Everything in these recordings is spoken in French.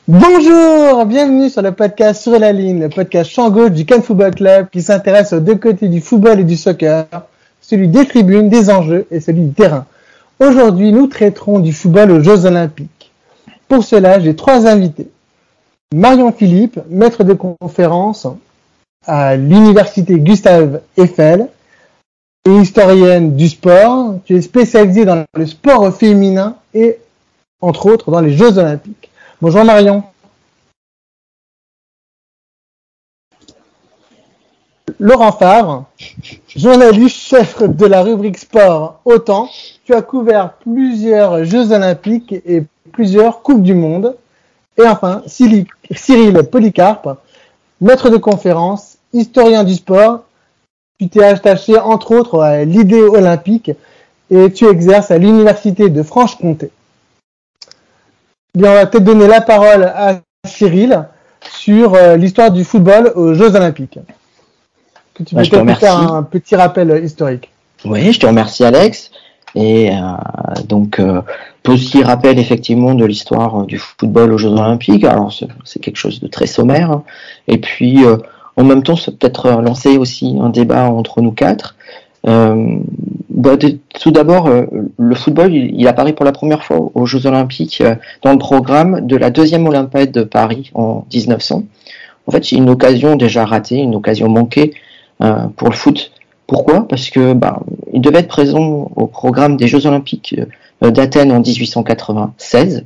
Bonjour, bienvenue sur le podcast Sur la ligne, le podcast champ gauche du Cannes Football Club qui s'intéresse aux deux côtés du football et du soccer, celui des tribunes, des enjeux et celui du terrain. Aujourd'hui, nous traiterons du football aux Jeux Olympiques. Pour cela, j'ai trois invités. Marion Philippe, maître de conférence à l'université Gustave Eiffel et historienne du sport. Tu es spécialisée dans le sport féminin et, entre autres, dans les Jeux Olympiques. Bonjour Marion. Laurent Favre, journaliste chef de la rubrique sport Autant, tu as couvert plusieurs Jeux Olympiques et plusieurs Coupes du Monde. Et enfin, Cyril Polycarpe, maître de conférence, historien du sport. Tu t'es attaché entre autres à l'idée olympique et tu exerces à l'université de Franche-Comté. Bien, on va peut-être donner la parole à Cyril sur l'histoire du football aux Jeux Olympiques. Que tu peux peut-être faire un petit rappel historique. Oui, je te remercie Alex. Et petit rappel effectivement de l'histoire du football aux Jeux Olympiques. Alors c'est quelque chose de très sommaire. Hein. Et puis en même temps, ça peut être lancer aussi un débat entre nous quatre. Tout d'abord, le football, il apparaît pour la première fois aux Jeux Olympiques dans le programme de la deuxième Olympiade de Paris en 1900. En fait, c'est une occasion déjà ratée, une occasion manquée pour le foot. Pourquoi ? Parce que il devait être présent au programme des Jeux Olympiques d'Athènes en 1896.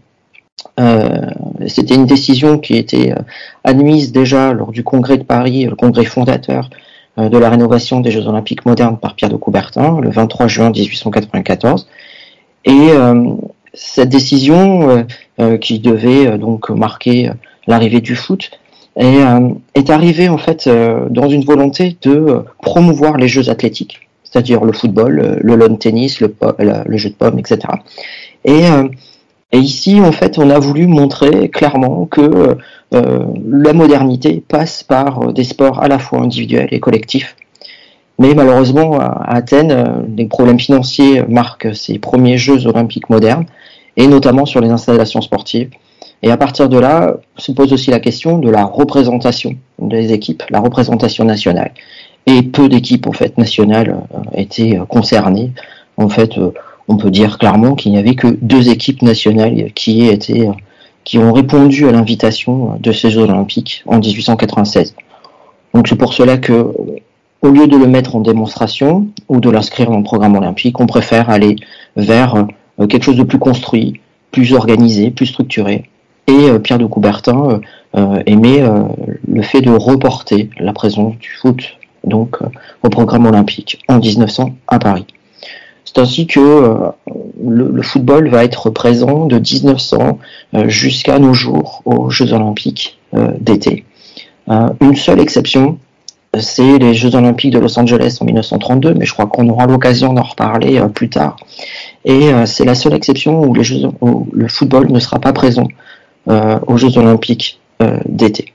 C'était une décision qui était admise déjà lors du congrès de Paris, le congrès fondateur de la rénovation des Jeux Olympiques modernes par Pierre de Coubertin, le 23 juin 1894. Et cette décision qui devait donc marquer l'arrivée du foot est arrivée en fait dans une volonté de promouvoir les jeux athlétiques, c'est-à-dire le football, le lawn tennis, le jeu de pommes, etc. Et ici, en fait, on a voulu montrer clairement que la modernité passe par des sports à la fois individuels et collectifs. Mais malheureusement, à Athènes, les problèmes financiers marquent ces premiers Jeux olympiques modernes, et notamment sur les installations sportives. Et à partir de là, se pose aussi la question de la représentation des équipes, la représentation nationale. Et peu d'équipes en fait nationales étaient concernées. En fait, on peut dire clairement qu'il n'y avait que 2 équipes nationales qui ont répondu à l'invitation de ces Jeux Olympiques en 1896. Donc c'est pour cela que, au lieu de le mettre en démonstration ou de l'inscrire dans le programme olympique, on préfère aller vers quelque chose de plus construit, plus organisé, plus structuré. Et Pierre de Coubertin aimait le fait de reporter la présence du foot donc au programme olympique en 1900 à Paris. C'est ainsi que le football va être présent de 1900 jusqu'à nos jours aux Jeux Olympiques d'été. Une seule exception, c'est les Jeux Olympiques de Los Angeles en 1932, mais je crois qu'on aura l'occasion d'en reparler plus tard. Et c'est la seule exception où le football ne sera pas présent aux Jeux Olympiques d'été.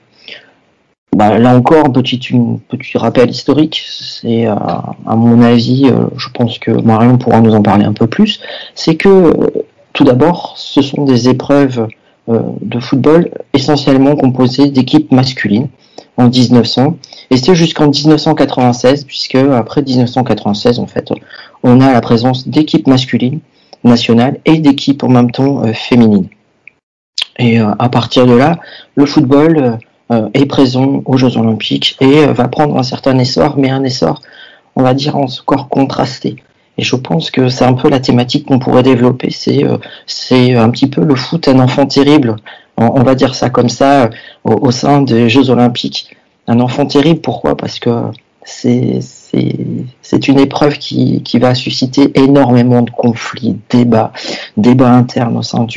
Là encore, un petit rappel historique, c'est à mon avis, je pense que Marion pourra nous en parler un peu plus, c'est que tout d'abord, ce sont des épreuves de football essentiellement composées d'équipes masculines en 1900, et c'est jusqu'en 1996, puisque après 1996, en fait, on a la présence d'équipes masculines nationales et d'équipes en même temps féminines. Et à partir de là, le football est présent aux Jeux Olympiques et va prendre un certain essor, mais un essor, on va dire, encore contrasté. Et je pense que c'est un peu la thématique qu'on pourrait développer, c'est un petit peu le foot, un enfant terrible, on va dire ça comme ça, au sein des Jeux Olympiques. Un enfant terrible, pourquoi ? Parce que c'est une épreuve qui va susciter énormément de conflits, débats internes au sein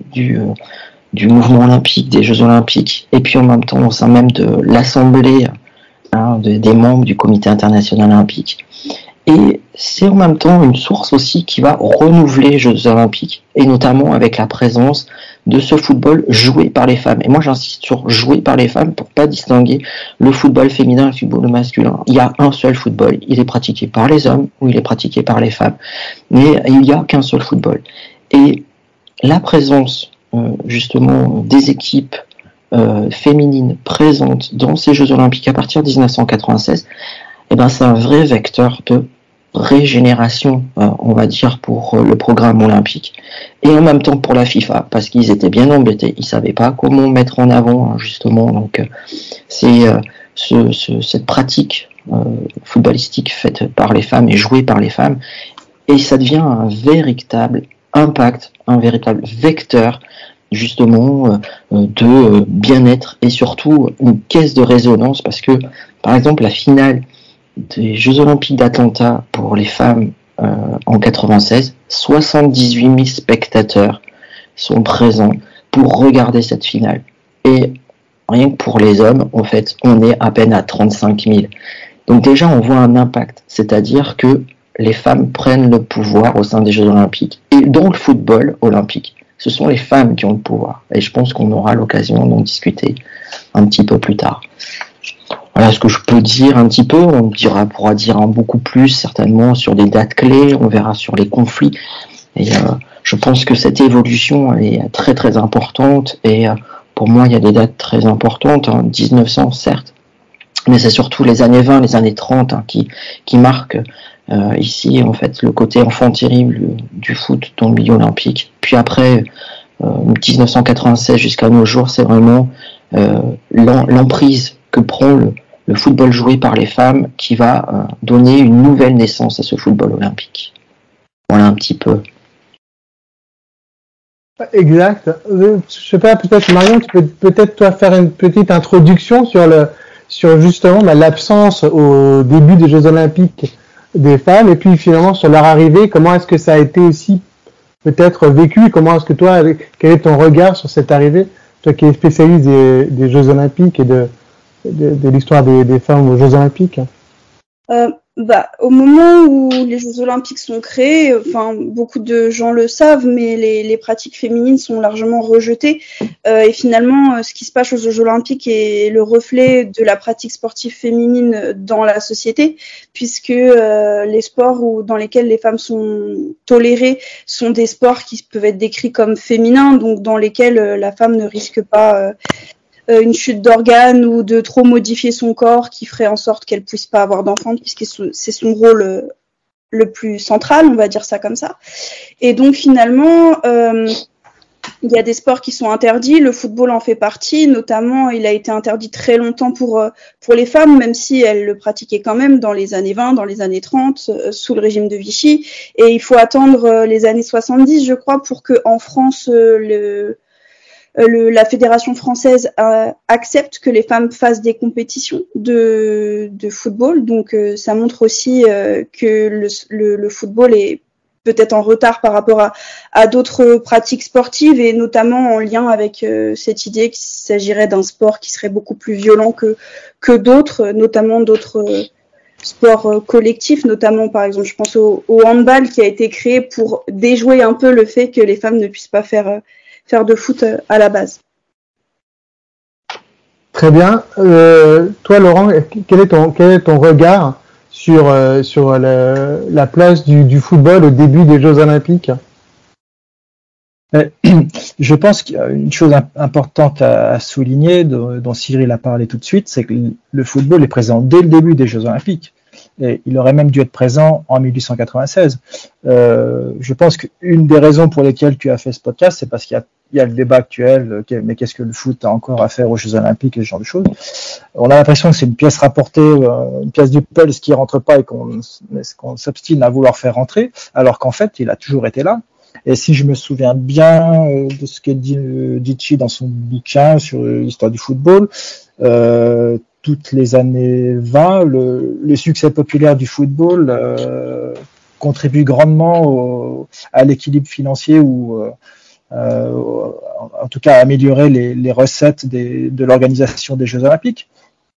du mouvement olympique, des Jeux Olympiques, et puis en même temps au sein même de l'Assemblée des membres du Comité international olympique. Et c'est en même temps une source aussi qui va renouveler les Jeux Olympiques, et notamment avec la présence de ce football joué par les femmes. Et moi j'insiste sur joué par les femmes pour pas distinguer le football féminin et le football masculin. Il y a un seul football, il est pratiqué par les hommes ou il est pratiqué par les femmes, mais il n'y a qu'un seul football. Et la présence justement des équipes féminine présente dans ces Jeux Olympiques à partir de 1996, eh ben, c'est un vrai vecteur de régénération, on va dire, pour le programme olympique, et en même temps pour la FIFA, parce qu'ils étaient bien embêtés, ils savaient pas comment mettre en avant, justement, donc c'est cette pratique footballistique faite par les femmes et jouée par les femmes, et ça devient un véritable impact, un véritable vecteur, justement, de bien-être, et surtout une caisse de résonance, parce que, par exemple, la finale des Jeux Olympiques d'Atlanta pour les femmes en 96, 78 000 spectateurs sont présents pour regarder cette finale. Et rien que pour les hommes, en fait, on est à peine à 35 000. Donc déjà, on voit un impact, c'est-à-dire que les femmes prennent le pouvoir au sein des Jeux Olympiques. Et dans le football olympique, ce sont les femmes qui ont le pouvoir. Et je pense qu'on aura l'occasion d'en discuter un petit peu plus tard. Voilà ce que je peux dire un petit peu. On pourra dire beaucoup plus certainement sur des dates clés. On verra sur les conflits. Et je pense que cette évolution elle est très très importante. Et pour moi, il y a des dates très importantes. 1900 certes, mais c'est surtout les années 20, les années 30 qui marquent ici en fait le côté enfant terrible du foot dans le milieu olympique. Puis après 1996 jusqu'à nos jours, c'est vraiment l'emprise que prend le football joué par les femmes qui va donner une nouvelle naissance à ce football olympique. Voilà un petit peu. Exact. Je sais pas, peut-être Marion, tu peux peut-être toi faire une petite introduction sur justement l'absence au début des Jeux Olympiques des femmes, et puis finalement sur leur arrivée, comment est-ce que ça a été aussi peut-être vécu, comment est-ce que toi, quel est ton regard sur cette arrivée, toi qui es spécialiste des Jeux Olympiques et de l'histoire des femmes aux Jeux Olympiques? Au moment où les Jeux Olympiques sont créés, beaucoup de gens le savent, mais les pratiques féminines sont largement rejetées. Et finalement, ce qui se passe aux Jeux Olympiques est le reflet de la pratique sportive féminine dans la société, puisque les sports dans lesquels les femmes sont tolérées sont des sports qui peuvent être décrits comme féminins, donc dans lesquels la femme ne risque pas une chute d'organes ou de trop modifier son corps qui ferait en sorte qu'elle puisse pas avoir d'enfant, puisque c'est son rôle le plus central, on va dire ça comme ça. Et donc finalement, il y a des sports qui sont interdits, le football en fait partie, notamment il a été interdit très longtemps pour les femmes, même si elles le pratiquaient quand même dans les années 20, dans les années 30, sous le régime de Vichy. Et il faut attendre les années 70, je crois, pour que en France la fédération française accepte que les femmes fassent des compétitions de football. Donc ça montre aussi que le football est peut-être en retard par rapport à d'autres pratiques sportives, et notamment en lien avec cette idée qu'il s'agirait d'un sport qui serait beaucoup plus violent que d'autres, notamment d'autres sports collectifs, notamment par exemple je pense au handball qui a été créé pour déjouer un peu le fait que les femmes ne puissent pas faire de foot à la base. Très bien. Toi, Laurent, quel est ton regard sur la place du football au début des Jeux Olympiques? Je pense qu'il y a une chose importante à souligner, dont Cyril a parlé tout de suite, c'est que le football est présent dès le début des Jeux Olympiques. Et il aurait même dû être présent en 1896. Je pense qu'une des raisons pour lesquelles tu as fait ce podcast, c'est parce qu'il y a le débat actuel, mais qu'est-ce que le foot a encore à faire aux Jeux Olympiques et ce genre de choses. On a l'impression que c'est une pièce rapportée, une pièce du puzzle qui rentre pas et qu'on s'obstine à vouloir faire rentrer, alors qu'en fait, il a toujours été là. Et si je me souviens bien de ce que dit Ditchi dans son bouquin sur l'histoire du football, toutes les années 20, le succès populaire du football contribue grandement à l'équilibre financier ou en tout cas à améliorer les recettes de l'organisation des Jeux Olympiques.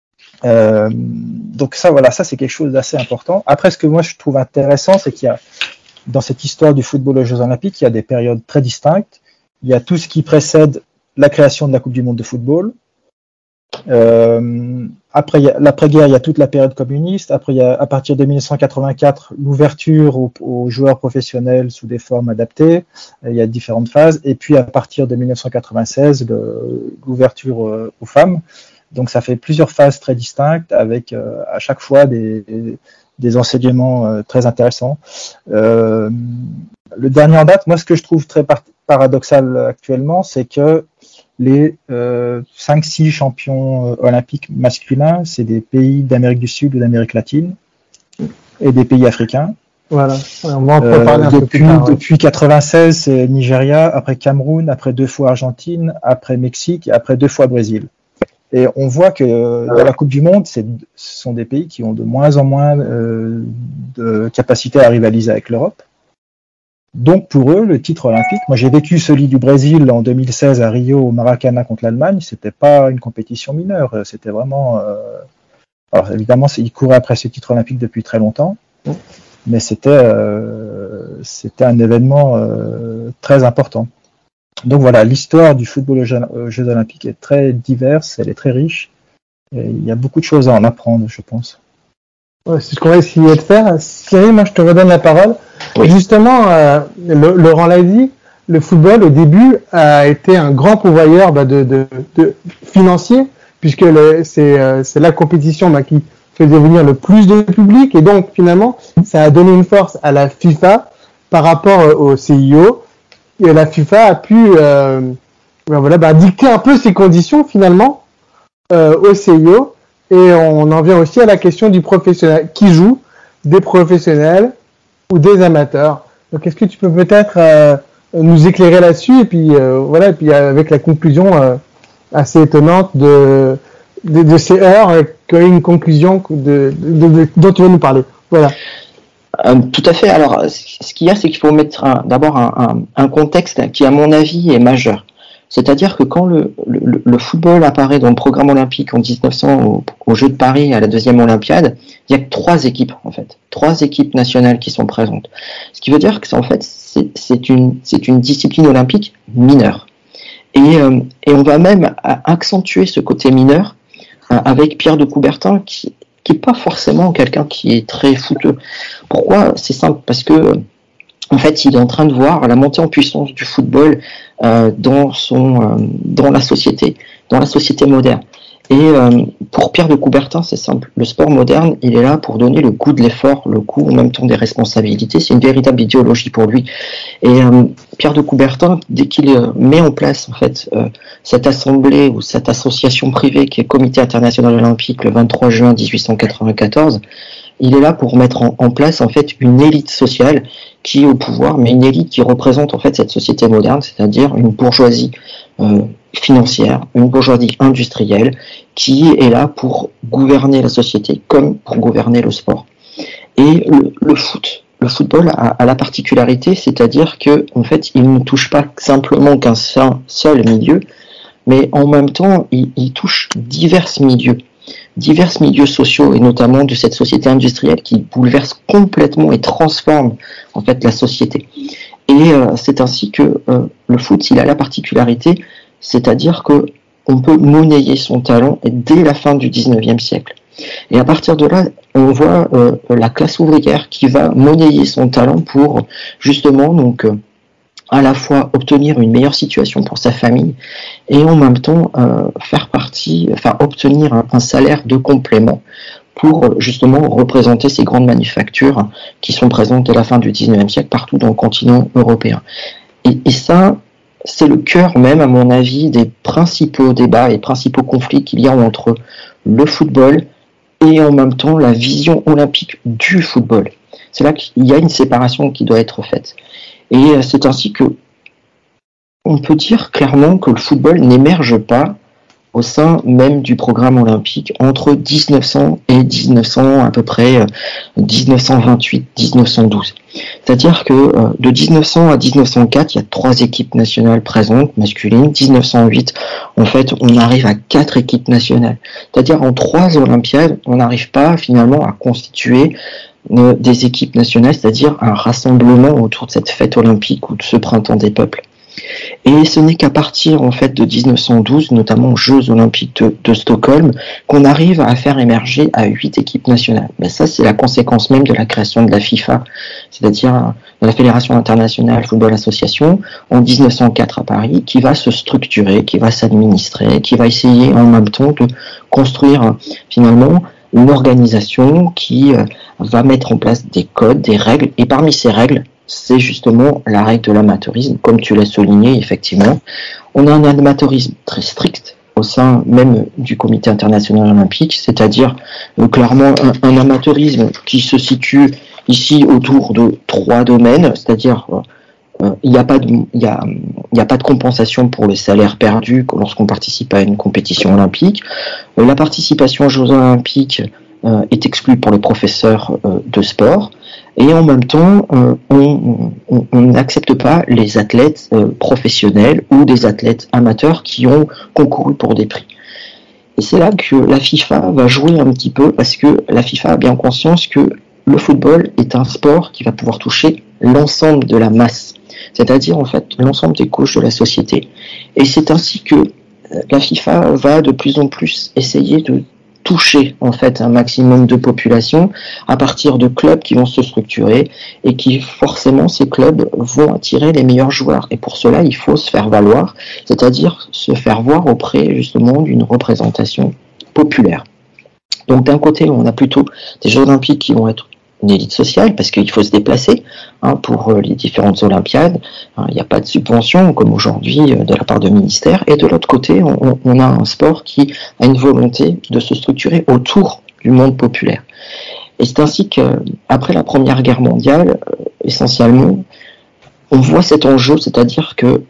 Donc ça c'est quelque chose d'assez important. Après, ce que moi je trouve intéressant, c'est qu'il y a dans cette histoire du football aux Jeux Olympiques, il y a des périodes très distinctes. Il y a tout ce qui précède la création de la Coupe du Monde de football. Après, l'après-guerre, il y a toute la période communiste. Après, il y a, à partir de 1984, l'ouverture aux joueurs professionnels sous des formes adaptées. Il y a différentes phases. Et puis, à partir de 1996, l'ouverture aux femmes. Donc, ça fait plusieurs phases très distinctes avec à chaque fois des enseignements très intéressants. Le dernier en date, moi, ce que je trouve très paradoxal actuellement, c'est que les 5-6 champions olympiques masculins, c'est des pays d'Amérique du Sud ou d'Amérique latine et des pays africains. Voilà, on va en parler un peu plus tard. Depuis 96, c'est Nigeria, après Cameroun, après 2 fois Argentine, après Mexique et après 2 fois Brésil. Et on voit que dans la Coupe du Monde, ce sont des pays qui ont de moins en moins de capacité à rivaliser avec l'Europe. Donc pour eux, le titre olympique, moi j'ai vécu celui du Brésil en 2016 à Rio au Maracanã contre l'Allemagne, c'était pas une compétition mineure, c'était vraiment... Alors évidemment, ils couraient après ce titre olympique depuis très longtemps, mais c'était un événement très important. Donc voilà, l'histoire du football aux Jeux Olympiques est très diverse, elle est très riche, et il y a beaucoup de choses à en apprendre, je pense. Ouais, c'est ce qu'on va essayer de faire. Cyril, moi je te redonne la parole. Oui. Justement, Laurent l'a dit, le football au début a été un grand pourvoyeur de financier, puisque c'est la compétition qui faisait venir le plus de public, et donc finalement ça a donné une force à la FIFA par rapport au CIO, et la FIFA a pu dicter un peu ses conditions finalement au CIO, et on en vient aussi à la question du professionnel, qui joue, des professionnels ou des amateurs. Donc est-ce que tu peux peut-être nous éclairer là-dessus, et puis et puis avec la conclusion assez étonnante de ces heures, une conclusion dont tu vas nous parler. Voilà. Tout à fait. Alors, ce qu'il y a, c'est qu'il faut mettre d'abord un contexte qui, à mon avis, est majeur. C'est-à-dire que quand le football apparaît dans le programme olympique en 1900 aux Jeux de Paris à la deuxième Olympiade, il y a que 3 équipes en fait, 3 équipes nationales qui sont présentes. Ce qui veut dire que en fait c'est une discipline olympique mineure. Et on va même accentuer ce côté mineur avec Pierre de Coubertin qui est pas forcément quelqu'un qui est très footeux. Pourquoi ? C'est simple, parce que en fait, il est en train de voir la montée en puissance du football dans la société moderne. Et pour Pierre de Coubertin, c'est simple. Le sport moderne, il est là pour donner le goût de l'effort, le goût en même temps des responsabilités. C'est une véritable idéologie pour lui. Et Pierre de Coubertin, dès qu'il met en place en fait cette assemblée ou cette association privée qui est le Comité international olympique le 23 juin 1894, il est là pour mettre en place en fait une élite sociale qui est au pouvoir, mais une élite qui représente en fait cette société moderne, c'est-à-dire une bourgeoisie financière, une bourgeoisie industrielle qui est là pour gouverner la société comme pour gouverner le sport. Et le football a la particularité, c'est-à-dire que en fait, il ne touche pas simplement qu'un seul milieu, mais en même temps, il touche divers milieux sociaux, et notamment de cette société industrielle qui bouleverse complètement et transforme en fait la société. Et c'est ainsi que le foot, il a la particularité, c'est-à-dire que on peut monnayer son talent dès la fin du 19e siècle. Et à partir de là, on voit la classe ouvrière qui va monnayer son talent pour justement donc à la fois obtenir une meilleure situation pour sa famille et en même temps obtenir un salaire de complément pour justement représenter ces grandes manufactures qui sont présentes dès la fin du 19e siècle partout dans le continent européen. Et ça, c'est le cœur même, à mon avis, des principaux débats et principaux conflits qu'il y a entre le football et en même temps la vision olympique du football. C'est là qu'il y a une séparation qui doit être faite. Et c'est ainsi que on peut dire clairement que le football n'émerge pas au sein même du programme olympique entre 1900 et 1900, à peu près 1928-1912. C'est-à-dire que de 1900 à 1904, il y a 3 équipes nationales présentes, masculines. 1908, en fait, on arrive à 4 équipes nationales. C'est-à-dire en 3 Olympiades, on n'arrive pas finalement à constituer des équipes nationales, c'est-à-dire un rassemblement autour de cette fête olympique ou de ce printemps des peuples. Et ce n'est qu'à partir en fait de 1912, notamment aux Jeux Olympiques de Stockholm, qu'on arrive à faire émerger à 8 équipes nationales. Mais ça, c'est la conséquence même de la création de la FIFA, c'est-à-dire de la Fédération internationale football association, en 1904 à Paris, qui va se structurer, qui va s'administrer, qui va essayer en même temps de construire finalement une organisation qui va mettre en place des codes, des règles, et parmi ces règles, c'est justement la règle de l'amateurisme, comme tu l'as souligné, effectivement. On a un amateurisme très strict au sein même du Comité international olympique, c'est-à-dire clairement un amateurisme qui se situe ici autour de 3 domaines, c'est-à-dire il n'y a pas de compensation pour le salaire perdu lorsqu'on participe à une compétition olympique. La participation aux Jeux olympiques est exclue pour les professeurs de sport. Et en même temps, on n'accepte pas les athlètes professionnels ou des athlètes amateurs qui ont concouru pour des prix. Et c'est là que la FIFA va jouer un petit peu, parce que la FIFA a bien conscience que le football est un sport qui va pouvoir toucher l'ensemble de la masse, c'est-à-dire en fait l'ensemble des couches de la société. Et c'est ainsi que la FIFA va de plus en plus essayer de toucher en fait un maximum de population à partir de clubs qui vont se structurer et qui forcément ces clubs vont attirer les meilleurs joueurs, et pour cela il faut se faire valoir, c'est-à-dire se faire voir auprès justement d'une représentation populaire. Donc d'un côté on a plutôt des Jeux olympiques qui vont être une élite sociale, parce qu'il faut se déplacer pour les différentes Olympiades. Il n'y a pas de subvention comme aujourd'hui de la part de ministères. Et de l'autre côté, on a un sport qui a une volonté de se structurer autour du monde populaire. Et c'est ainsi qu'après la Première Guerre mondiale, essentiellement, on voit cet enjeu, c'est-à-dire que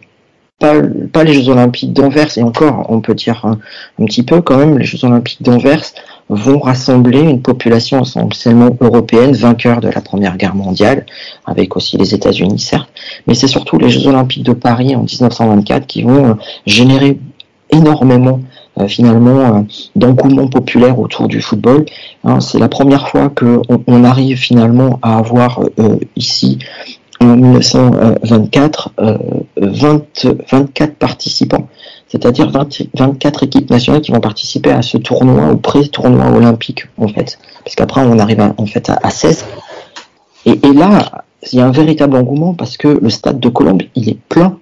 pas les Jeux olympiques d'Anvers, et encore, on peut dire un petit peu quand même, les Jeux olympiques d'Anvers vont rassembler une population essentiellement européenne, vainqueur de la Première Guerre mondiale, avec aussi les États-Unis, certes, mais c'est surtout les Jeux olympiques de Paris en 1924 qui vont générer énormément d'engouement populaire autour du football. C'est la première fois qu'on arrive finalement à avoir ici en 1924 24 participants, c'est-à-dire 24 équipes nationales qui vont participer à ce tournoi, au pré-tournoi olympique en fait, puisqu'après on arrive à 16. Et là, il y a un véritable engouement parce que le stade de Colombes, il est plein.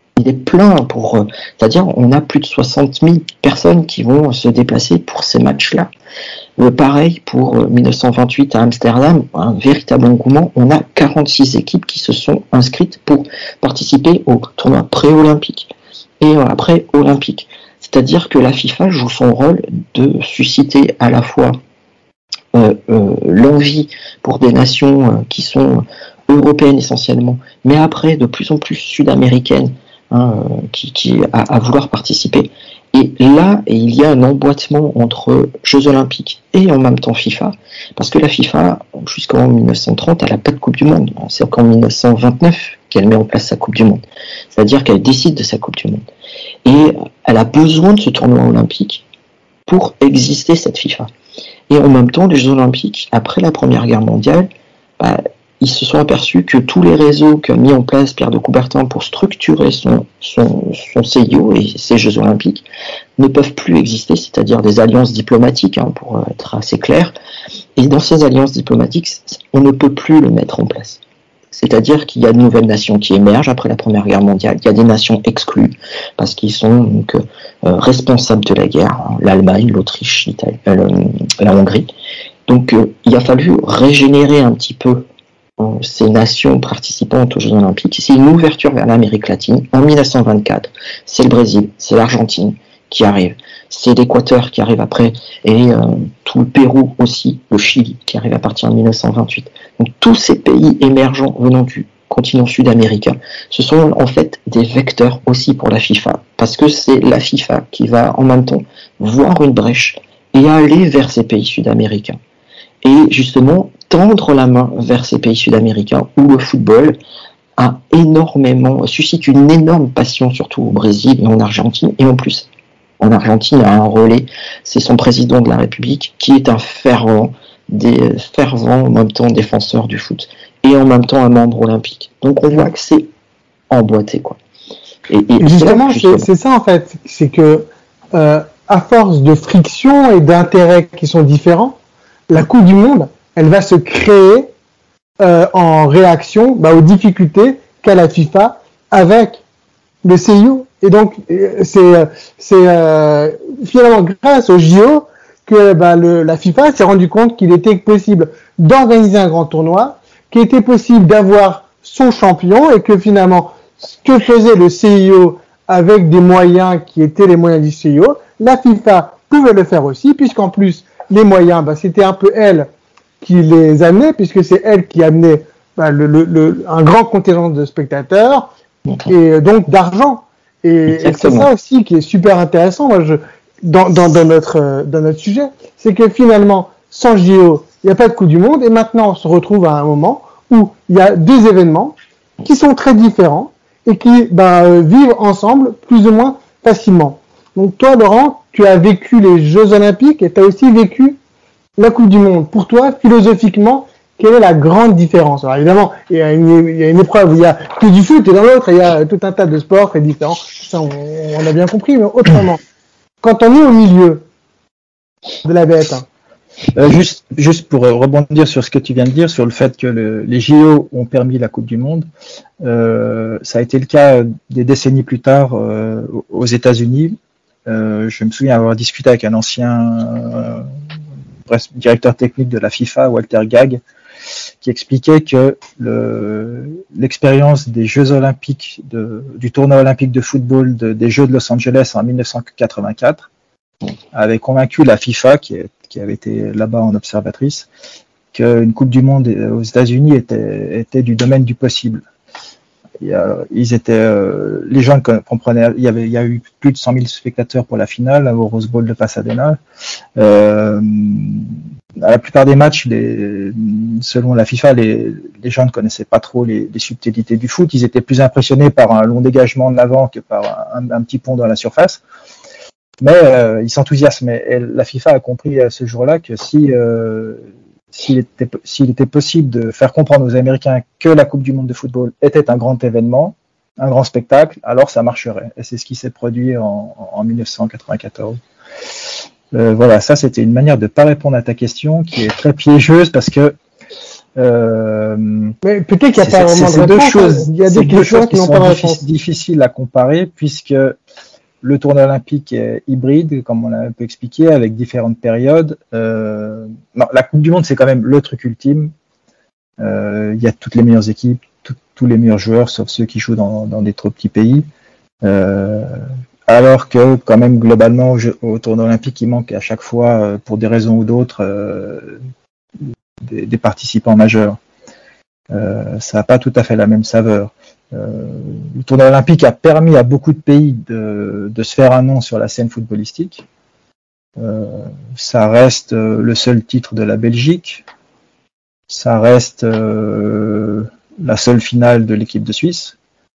C'est-à-dire on a plus de 60 000 personnes qui vont se déplacer pour ces matchs-là. Pareil pour 1928 à Amsterdam, un véritable engouement. On a 46 équipes qui se sont inscrites pour participer au tournoi pré-olympique et après olympique. C'est-à-dire que la FIFA joue son rôle de susciter à la fois l'envie pour des nations qui sont européennes essentiellement, mais après de plus en plus sud-américaines, qui à vouloir participer. Et là, il y a un emboîtement entre Jeux olympiques et en même temps FIFA, parce que la FIFA, jusqu'en 1930, elle n'a pas de Coupe du Monde. C'est qu'en 1929 qu'elle met en place sa Coupe du Monde. C'est-à-dire qu'elle décide de sa Coupe du Monde. Et elle a besoin de ce tournoi olympique pour exister, cette FIFA. Et en même temps, les Jeux olympiques, après la Première Guerre mondiale, ils se sont aperçus que tous les réseaux qu'a mis en place Pierre de Coubertin pour structurer son CIO et ses Jeux olympiques ne peuvent plus exister, c'est-à-dire des alliances diplomatiques, pour être assez clair. Et dans ces alliances diplomatiques, on ne peut plus le mettre en place. C'est-à-dire qu'il y a de nouvelles nations qui émergent après la Première Guerre mondiale, il y a des nations exclues, parce qu'ils sont donc responsables de la guerre, l'Allemagne, l'Autriche, l'Italie, la Hongrie. Donc il a fallu régénérer un petit peu ces nations participantes aux Jeux olympiques. C'est une ouverture vers l'Amérique latine. En 1924, c'est le Brésil, c'est l'Argentine qui arrive, c'est l'Équateur qui arrive après, et tout le Pérou aussi, le Chili qui arrive à partir de 1928. Donc tous ces pays émergents venant du continent sud-américain, ce sont en fait des vecteurs aussi pour la FIFA, parce que c'est la FIFA qui va en même temps voir une brèche et aller vers ces pays sud-américains. Et justement, tendre la main vers ces pays sud-américains où le football suscite une énorme passion, surtout au Brésil et en Argentine. Et en plus, en Argentine, il y a un relais, c'est son président de la République qui est un fervent en même temps défenseur du foot et en même temps un membre olympique. Donc on voit que c'est emboîté, quoi. Et Justement, justement. c'est ça en fait, c'est que à force de friction et d'intérêts qui sont différents, la Coupe du Monde, elle va se créer en réaction aux difficultés qu'a la FIFA avec le CIO. Et donc, c'est finalement grâce au JO que la FIFA s'est rendu compte qu'il était possible d'organiser un grand tournoi, qu'il était possible d'avoir son champion et que finalement, ce que faisait le CIO avec des moyens qui étaient les moyens du CIO, la FIFA pouvait le faire aussi, puisqu'en plus, les moyens, c'était un peu elle qui les amenait, puisque c'est elle qui amenait un grand contingent de spectateurs et donc d'argent. Et c'est ça aussi qui est super intéressant, dans notre sujet, c'est que finalement, sans JO, il n'y a pas de Coupe du Monde, et maintenant on se retrouve à un moment où il y a deux événements qui sont très différents et qui vivent ensemble plus ou moins facilement. Donc toi, Laurent, tu as vécu les Jeux Olympiques et tu as aussi vécu la Coupe du Monde. Pour toi, philosophiquement, quelle est la grande différence? Alors évidemment, il y a une épreuve où il y a que du foot et dans l'autre, il y a tout un tas de sports très différents. Ça, on a bien compris, mais autrement, quand on est au milieu de la bête... Juste pour rebondir sur ce que tu viens de dire, sur le fait que les JO ont permis la Coupe du Monde, ça a été le cas des décennies plus tard aux États-Unis. Je me souviens avoir discuté avec un ancien directeur technique de la FIFA, Walter Gagg, qui expliquait que l'expérience des Jeux Olympiques, du tournoi olympique de football des Jeux de Los Angeles en 1984 avait convaincu la FIFA, qui avait été là-bas en observatrice, qu'une Coupe du Monde aux États-Unis était du domaine du possible. Ils étaient, les gens comprenaient. Il y a eu plus de 100 000 spectateurs pour la finale au Rose Bowl de Pasadena. À la plupart des matchs, selon la FIFA, les gens ne connaissaient pas trop les subtilités du foot. Ils étaient plus impressionnés par un long dégagement de l'avant que par un petit pont dans la surface. Mais ils s'enthousiasmaient. Et la FIFA a compris à ce jour-là que s'il était possible de faire comprendre aux Américains que la Coupe du Monde de football était un grand événement, un grand spectacle, alors ça marcherait. Et c'est ce qui s'est produit en 1994. Voilà, ça c'était une manière de ne pas répondre à ta question qui est très piégeuse parce que mais peut-être qu'il n'y a pas vraiment de réponse. Il y a deux choses qui sont difficiles à comparer puisque le tournoi olympique est hybride, comme on l'a un peu expliqué, avec différentes périodes. La Coupe du Monde, c'est quand même le truc ultime. Il y a toutes les meilleures équipes, tous les meilleurs joueurs, sauf ceux qui jouent dans des trop petits pays. Alors que, quand même, globalement, au tournoi olympique, il manque à chaque fois, pour des raisons ou d'autres, des participants majeurs. Ça n'a pas tout à fait la même saveur. Le tournoi olympique a permis à beaucoup de pays de se faire un nom sur la scène footballistique. Ça reste le seul titre de la Belgique. Ça reste la seule finale de l'équipe de Suisse.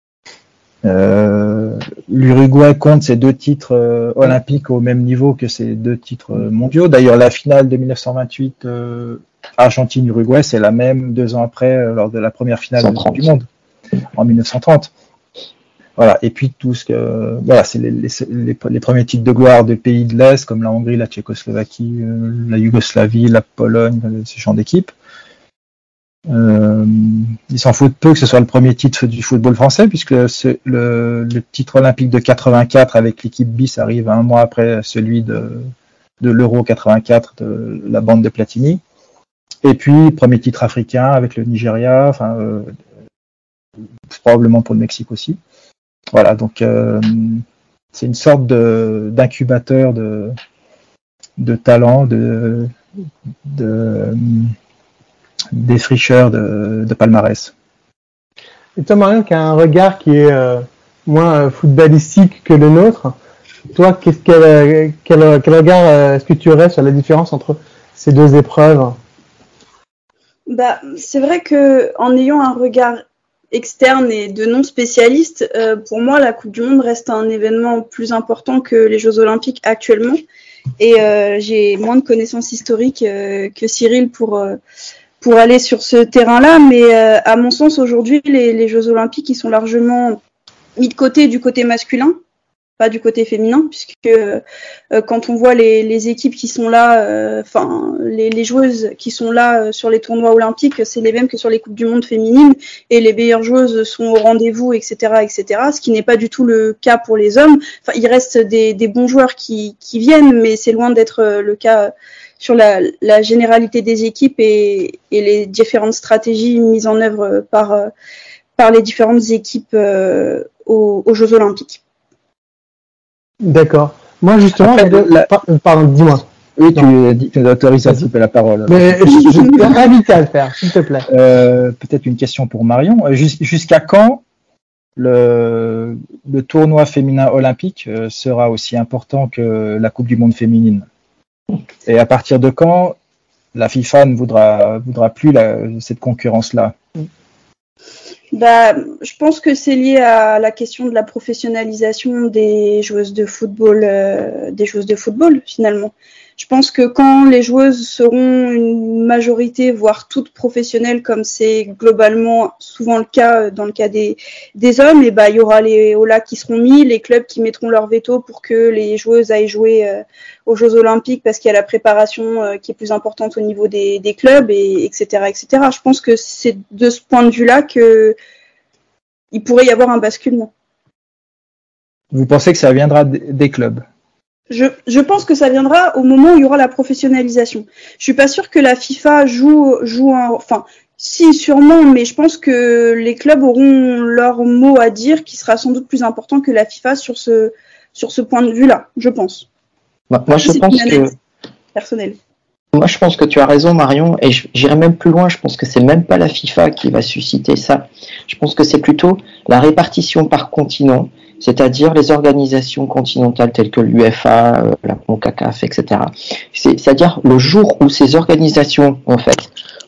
L'Uruguay compte ces deux titres olympiques au même niveau que ces deux titres mondiaux. D'ailleurs, la finale de 1928 Argentine-Uruguay, c'est la même 2 ans après lors de la première finale du monde en 1930. Voilà. Et puis c'est les premiers titres de gloire de pays de l'Est comme la Hongrie, la Tchécoslovaquie, la Yougoslavie, la Pologne, ce genre d'équipe. Ils s'en foutent peu que ce soit le premier titre du football français puisque le titre olympique de 84 avec l'équipe bis arrive un mois après celui de l'Euro 84 de la bande de Platini. Et puis premier titre africain avec le Nigeria, probablement pour le Mexique aussi. Voilà, donc c'est une sorte d'incubateur de talent, défricheur de palmarès. Et toi, Marion, qui a un regard qui est moins footballistique que le nôtre, toi, quel regard est-ce que tu aurais sur la différence entre ces deux épreuves? C'est vrai que en ayant un regard externe et de non spécialiste, pour moi, la Coupe du Monde reste un événement plus important que les Jeux Olympiques actuellement. Et j'ai moins de connaissances historiques que Cyril pour aller sur ce terrain-là. Mais à mon sens, aujourd'hui, les Jeux Olympiques, ils sont largement mis de côté du côté masculin, pas du côté féminin, puisque quand on voit les équipes qui sont là, les joueuses qui sont là sur les tournois olympiques, c'est les mêmes que sur les coupes du monde féminines, et les meilleures joueuses sont au rendez-vous, etc., ce qui n'est pas du tout le cas pour les hommes. Enfin, il reste des bons joueurs qui viennent, mais c'est loin d'être le cas sur la généralité des équipes et les différentes stratégies mises en œuvre par les différentes équipes aux Jeux Olympiques. D'accord. Moi, justement, pardon, dis-moi. Oui, tu nous autorises à couper la parole. Mais je t'invite à le faire, s'il te plaît. Peut-être une question pour Marion. Jusqu'à quand le tournoi féminin olympique sera aussi important que la Coupe du Monde féminine? Et à partir de quand la FIFA ne voudra plus cette concurrence-là? Je pense que c'est lié à la question de la professionnalisation des joueuses de football, finalement. Je pense que quand les joueuses seront une majorité, voire toutes professionnelles, comme c'est globalement souvent le cas dans le cas des hommes, et il y aura les OLA qui seront mis, les clubs qui mettront leur veto pour que les joueuses aillent jouer aux Jeux Olympiques parce qu'il y a la préparation qui est plus importante au niveau des clubs, et etc., etc. Je pense que c'est de ce point de vue-là que il pourrait y avoir un basculement. Vous pensez que ça viendra des clubs? Je pense que ça viendra au moment où il y aura la professionnalisation. Je suis pas sûre que la FIFA joue si, sûrement, mais je pense que les clubs auront leur mot à dire qui sera sans doute plus important que la FIFA sur ce point de vue-là, je pense. Moi, je pense que personnel. Moi, je pense que tu as raison, Marion, et j'irai même plus loin. Je pense que c'est même pas la FIFA qui va susciter ça. Je pense que c'est plutôt la répartition par continent, c'est-à-dire les organisations continentales telles que l'UEFA, la CONCACAF, etc. C'est-à-dire le jour où ces organisations, en fait,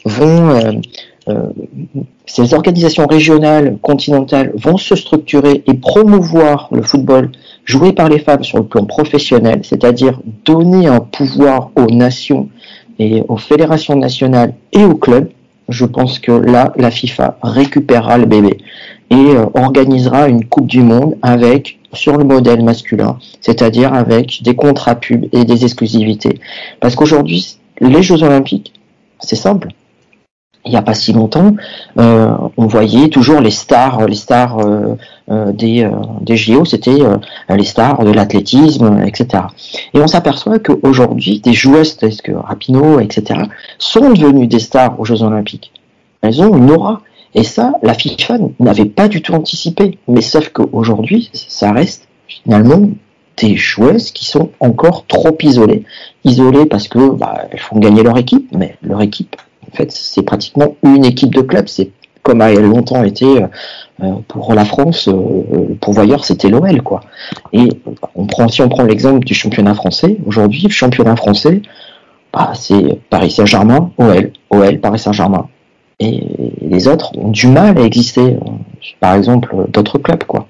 ces organisations régionales, continentales vont se structurer et promouvoir le football joué par les femmes sur le plan professionnel, c'est-à-dire donner un pouvoir aux nations et aux fédérations nationales et aux clubs. Je pense que là, la FIFA récupérera le bébé et organisera une Coupe du Monde sur le modèle masculin, c'est-à-dire avec des contrats pubs et des exclusivités. Parce qu'aujourd'hui, les Jeux Olympiques, c'est simple. Il n'y a pas si longtemps, on voyait toujours les stars des JO, c'était les stars de l'athlétisme, etc. Et on s'aperçoit qu'aujourd'hui, des joueuses telles que Rapinoe, etc., sont devenues des stars aux Jeux Olympiques. Elles ont une aura. Et ça, la FIFA n'avait pas du tout anticipé. Mais sauf qu'aujourd'hui, ça reste finalement des joueuses qui sont encore trop isolées. Isolées parce que elles font gagner leur équipe, mais leur équipe, en fait, c'est pratiquement une équipe de club. C'est comme a longtemps été pour la France, le pourvoyeur, c'était l'OL, quoi. Et si on prend l'exemple du championnat français, aujourd'hui, le championnat français, c'est Paris Saint-Germain, OL, Paris Saint-Germain. Et les autres ont du mal à exister. Par exemple, d'autres clubs, quoi.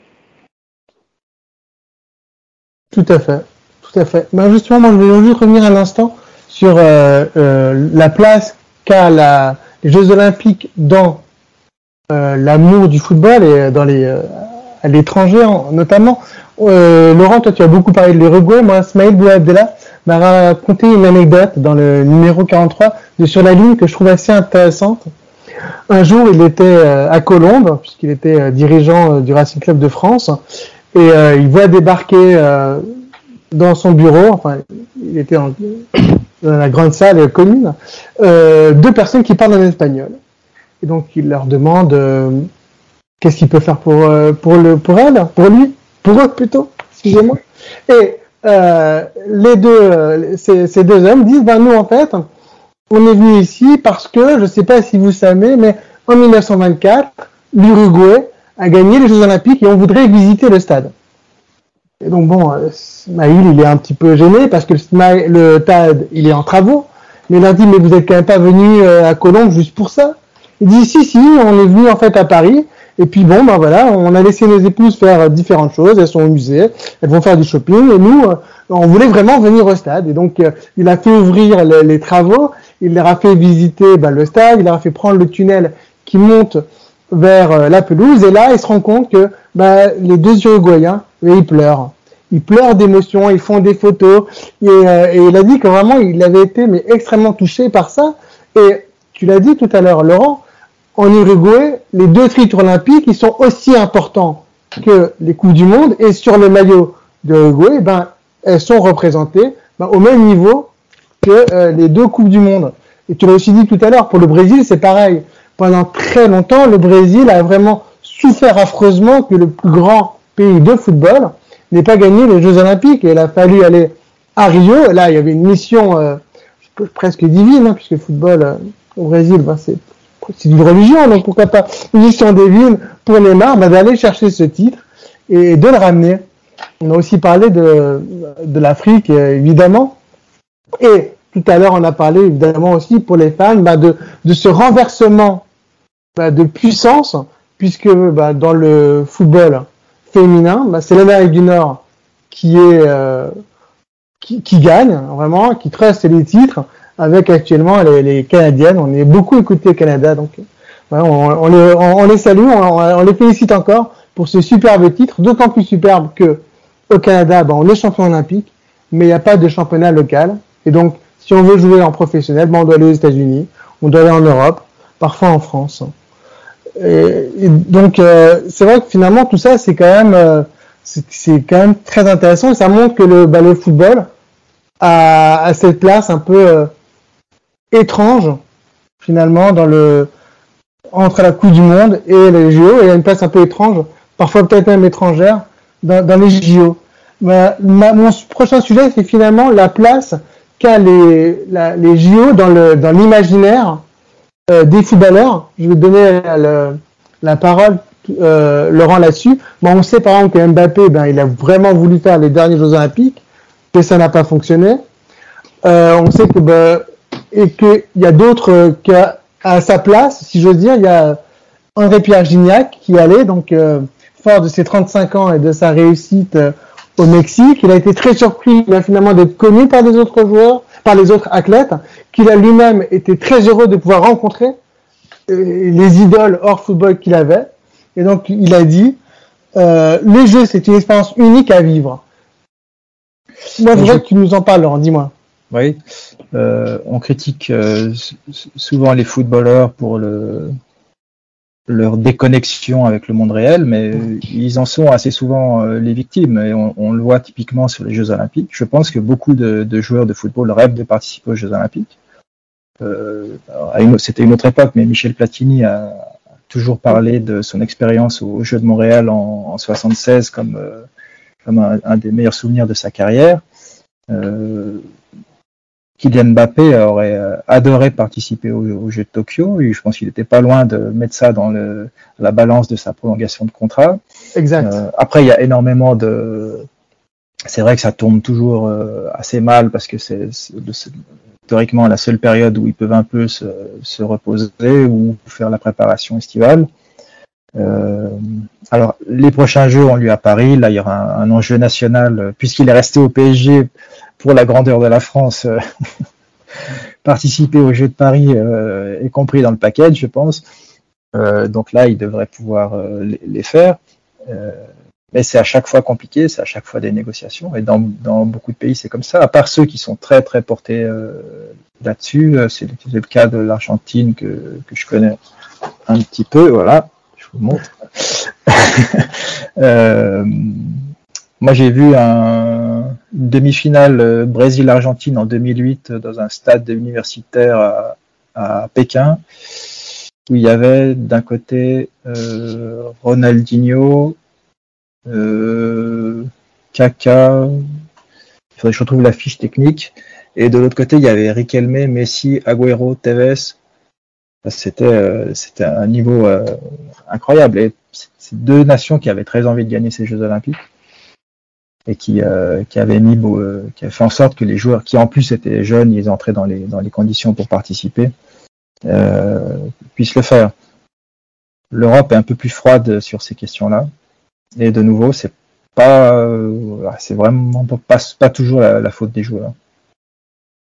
Tout à fait. Justement, moi, je voulais juste revenir un instant sur la place qu'a les Jeux Olympiques dans l'amour du football et à l'étranger notamment. Laurent, toi tu as beaucoup parlé de l'Uruguay. Moi, Smaïl Bouabdella m'a raconté une anecdote dans le numéro 43 de Sur la ligne que je trouve assez intéressante. Un jour, il était à Colombes, puisqu'il était dirigeant du Racing Club de France, et il voit débarquer dans son bureau, enfin, il était dans la grande salle commune, deux personnes qui parlent en espagnol. Et donc, il leur demande qu'est-ce qu'il peut faire pour eux plutôt, excusez-moi. Et ces deux hommes disent, nous en fait, on est venu ici parce que, je ne sais pas si vous savez, mais en 1924, l'Uruguay a gagné les Jeux Olympiques et on voudrait visiter le stade. Et donc Smaïl, il est un petit peu gêné parce que le stade, il est en travaux. Mais il leur dit, mais vous êtes quand même pas venu à Colombes juste pour ça? Il dit, si, on est venu en fait à Paris. Et puis on a laissé nos épouses faire différentes choses. Elles sont au musée, elles vont faire du shopping. Et nous, on voulait vraiment venir au stade. Et donc, il a fait ouvrir les travaux. Il leur a fait visiter le stade. Il leur a fait prendre le tunnel qui monte vers la pelouse et là ils se rendent compte que les deux Uruguayens, ils pleurent. Ils pleurent d'émotion, ils font des photos et il a dit que vraiment il avait été extrêmement touché par ça. Et tu l'as dit tout à l'heure, Laurent, en Uruguay, les deux titres olympiques, ils sont aussi importants que les Coupes du Monde et sur le maillot d'Uruguay, elles sont représentées au même niveau que les deux Coupes du Monde. Et tu l'as aussi dit tout à l'heure, pour le Brésil, c'est pareil. Pendant très longtemps, le Brésil a vraiment souffert affreusement que le plus grand pays de football n'ait pas gagné les Jeux Olympiques. Et il a fallu aller à Rio. Là, il y avait une mission presque divine, puisque le football au Brésil, c'est une religion, donc pourquoi pas une mission divine pour Neymar, d'aller chercher ce titre et de le ramener. On a aussi parlé de l'Afrique, évidemment. Et tout à l'heure, on a parlé évidemment aussi pour les femmes de ce renversement de puissance, puisque dans le football féminin, c'est l'Amérique du Nord qui gagne vraiment, qui tresse les titres, avec actuellement les Canadiennes. On est beaucoup écouté au Canada, donc on les salue, on les félicite encore pour ce superbe titre, d'autant plus superbe que au Canada, on est champion olympique, mais il n'y a pas de championnat local, et donc si on veut jouer en professionnel, on doit aller aux États-Unis, on doit aller en Europe, parfois en France. Et donc c'est vrai que finalement tout ça c'est quand même très intéressant et ça montre que le football a cette place un peu étrange finalement entre la Coupe du Monde et les JO, et il y a une place un peu étrange, parfois peut-être même étrangère dans les JO. Mon prochain sujet, c'est finalement la place qu'a les JO dans l'imaginaire des footballeurs. Je vais te donner la parole, Laurent, là-dessus. On sait par exemple que Mbappé, il a vraiment voulu faire les derniers Jeux Olympiques, que ça n'a pas fonctionné. On sait qu'il y a d'autres à sa place, si j'ose dire. Il y a André-Pierre Gignac qui allait, donc fort de ses 35 ans et de sa réussite au Mexique. Il a été très surpris finalement d'être connu par les autres joueurs, par les autres athlètes, qu'il a lui-même été très heureux de pouvoir rencontrer les idoles hors football qu'il avait. Et donc il a dit les Jeux, c'est une expérience unique à vivre. Moi, je voudrais que tu nous en parles, Laurent, dis-moi. Oui, on critique souvent les footballeurs pour leur déconnexion avec le monde réel, mais ils en sont assez souvent les victimes, et on le voit typiquement sur les Jeux Olympiques. Je pense que beaucoup de joueurs de football rêvent de participer aux Jeux Olympiques. C'était une autre époque, mais Michel Platini a toujours parlé de son expérience aux Jeux de Montréal en 76 comme un des meilleurs souvenirs de sa carrière. Kylian Mbappé aurait adoré participer aux Jeux de Tokyo, et je pense qu'il n'était pas loin de mettre ça dans la balance de sa prolongation de contrat. Exact. Après, il y a énormément c'est vrai que ça tourne toujours assez mal, parce que c'est théoriquement la seule période où ils peuvent un peu se reposer ou faire la préparation estivale. Alors, les prochains Jeux ont lieu à Paris. Là, il y aura un enjeu national, puisqu'il est resté au PSG pour la grandeur de la France. Participer aux Jeux de Paris est compris dans le package, je pense. Donc là, il devrait pouvoir les faire. Mais c'est à chaque fois compliqué, c'est à chaque fois des négociations. Et dans beaucoup de pays, c'est comme ça. À part ceux qui sont très très portés là-dessus, c'est le cas de l'Argentine que je connais un petit peu. Voilà, je vous montre. Moi, j'ai vu une demi-finale Brésil-Argentine en 2008 dans un stade universitaire à Pékin, où il y avait d'un côté Ronaldinho, Kaka, il faudrait que je retrouve la fiche technique, et de l'autre côté il y avait Riquelme, Messi, Agüero, Tevez. C'était un niveau incroyable, et c'est deux nations qui avaient très envie de gagner ces Jeux Olympiques, et qui avaient fait en sorte que les joueurs qui en plus étaient jeunes, ils entraient dans les conditions pour participer, puissent le faire. L'Europe est un peu plus froide sur ces questions-là, et de nouveau, c'est vraiment pas toujours la faute des joueurs.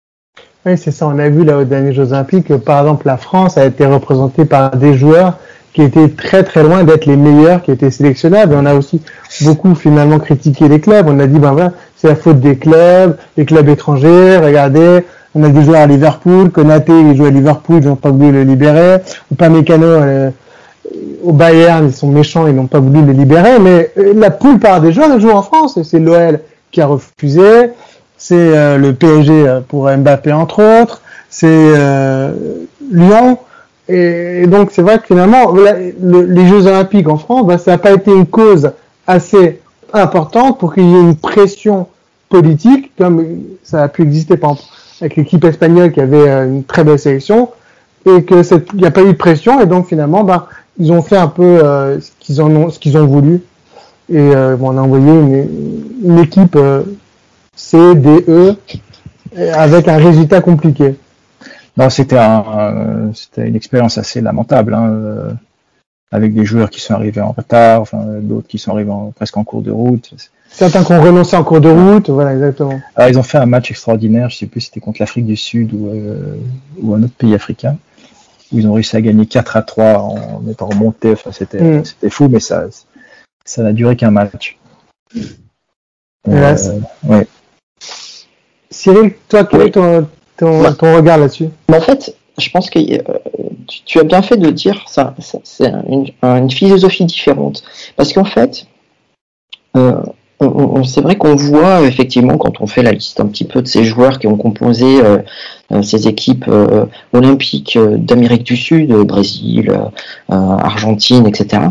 Oui, c'est ça. On a vu là aux derniers Jeux Olympiques que, par exemple, la France a été représentée par des joueurs qui étaient très très loin d'être les meilleurs qui étaient sélectionnables. Et on a aussi beaucoup finalement critiqué les clubs. On a dit ben voilà, c'est la faute des clubs étrangers. Regardez, on a des joueurs à Liverpool, Konaté il joue à Liverpool, ils n'ont pas voulu le libérer. Upamecano au Bayern, ils sont méchants, ils n'ont pas voulu le libérer. Mais la plupart des joueurs jouent en France et c'est l'OL qui a refusé. C'est le PSG pour Mbappé entre autres. C'est Lyon. Et donc c'est vrai que finalement les Jeux Olympiques en France, ben, ça n'a pas été une cause assez importante pour qu'il y ait une pression politique comme ça a pu exister par exemple avec l'équipe espagnole qui avait une très belle sélection et que il n'y a pas eu de pression et donc finalement ben, ils ont fait un peu ce qu'ils ont voulu et bon, on a envoyé une équipe C, D, E avec un résultat compliqué. Non, c'était une expérience assez lamentable, hein, avec des joueurs qui sont arrivés en retard, enfin, d'autres qui sont arrivés presque en cours de route. Certains qui ont renoncé en cours de route, voilà, exactement. Alors, ils ont fait un match extraordinaire, je sais plus si c'était contre l'Afrique du Sud ou un autre pays africain, où ils ont réussi à gagner 4-3 en étant remontés, enfin, c'était fou, mais ça n'a duré qu'un match. Ouais. Cyril, toi, quel est ton regard là-dessus? En fait, je pense que tu as bien fait de dire ça. C'est une philosophie différente. Parce qu'en fait, c'est vrai qu'on voit effectivement quand on fait la liste un petit peu de ces joueurs qui ont composé ces équipes olympiques d'Amérique du Sud, Brésil, Argentine, etc.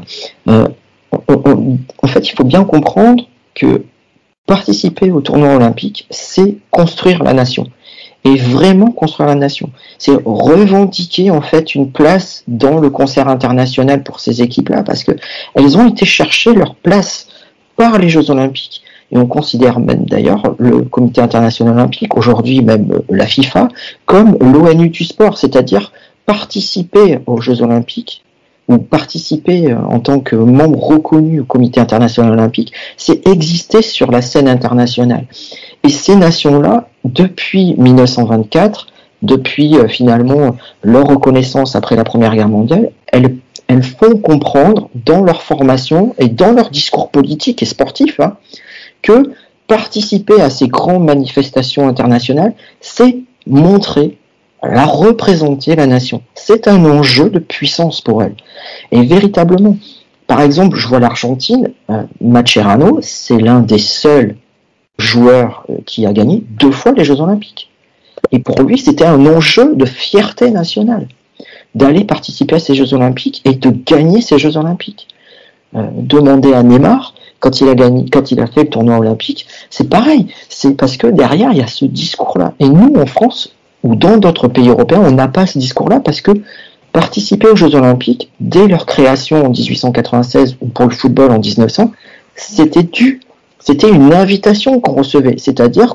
En fait, il faut bien comprendre que participer au tournoi olympique, c'est construire la nation. Et vraiment construire la nation. C'est revendiquer en fait une place dans le concert international pour ces équipes-là, parce que elles ont été chercher leur place par les Jeux Olympiques. Et on considère même d'ailleurs le Comité international olympique, aujourd'hui même la FIFA, comme l'ONU du sport, c'est-à-dire participer aux Jeux Olympiques ou participer en tant que membre reconnu au Comité international olympique, c'est exister sur la scène internationale. Et ces nations-là, depuis 1924, depuis finalement leur reconnaissance après la Première Guerre mondiale, elles font comprendre dans leur formation et dans leur discours politique et sportif que participer à ces grandes manifestations internationales, c'est montrer, représenter la nation. C'est un enjeu de puissance pour elles. Et véritablement, par exemple, je vois l'Argentine, Mascherano, c'est l'un des seuls joueur qui a gagné 2 fois les Jeux Olympiques. Et pour lui, c'était un enjeu de fierté nationale d'aller participer à ces Jeux Olympiques et de gagner ces Jeux Olympiques. Demander à Neymar, quand il a fait le tournoi olympique, c'est pareil. C'est parce que derrière, il y a ce discours-là. Et nous, en France, ou dans d'autres pays européens, on n'a pas ce discours-là parce que participer aux Jeux Olympiques, dès leur création en 1896 ou pour le football en 1900, c'était une invitation qu'on recevait, c'est-à-dire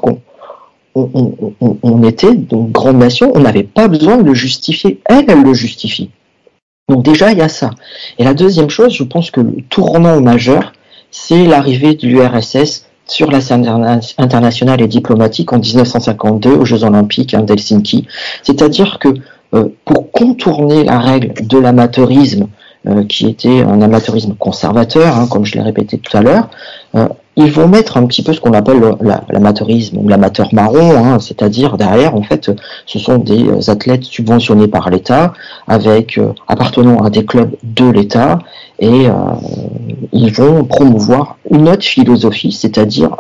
qu'on était une grande nation, on n'avait pas besoin de le justifier, elle le justifie. Donc déjà, il y a ça. Et la deuxième chose, je pense que le tournant majeur, c'est l'arrivée de l'URSS sur la scène internationale et diplomatique en 1952 aux Jeux Olympiques d'Helsinki. C'est-à-dire que pour contourner la règle de l'amateurisme, qui était un amateurisme conservateur, comme je l'ai répété tout à l'heure, ils vont mettre un petit peu ce qu'on appelle l'amateurisme ou l'amateur marron, c'est-à-dire derrière, en fait, ce sont des athlètes subventionnés par l'État, avec appartenant à des clubs de l'État, et ils vont promouvoir une autre philosophie, c'est-à-dire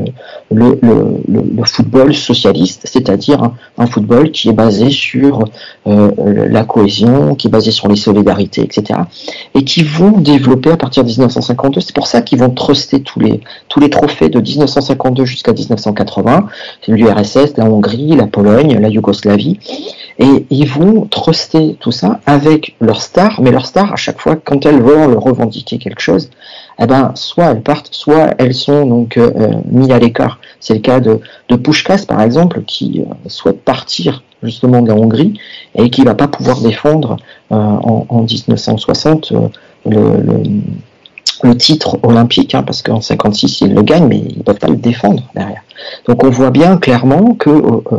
le football socialiste, c'est-à-dire un football qui est basé sur la cohésion, qui est basé sur les solidarités, etc., et qui vont développer à partir de 1952. C'est pour ça qu'ils vont truster tous les trophées de 1952 jusqu'à 1980, l'URSS, la Hongrie, la Pologne, la Yougoslavie, et ils vont truster tout ça avec leurs stars, mais leurs stars, à chaque fois, quand elles veulent revendiquer quelque chose, soit elles partent, soit elles sont donc mises à l'écart. C'est le cas de Puskás, par exemple, qui souhaite partir justement de la Hongrie et qui va pas pouvoir défendre en 1960 le titre olympique, hein, parce qu'en 56 ils le gagnent, mais ils ne peuvent pas le défendre derrière. Donc on voit bien clairement que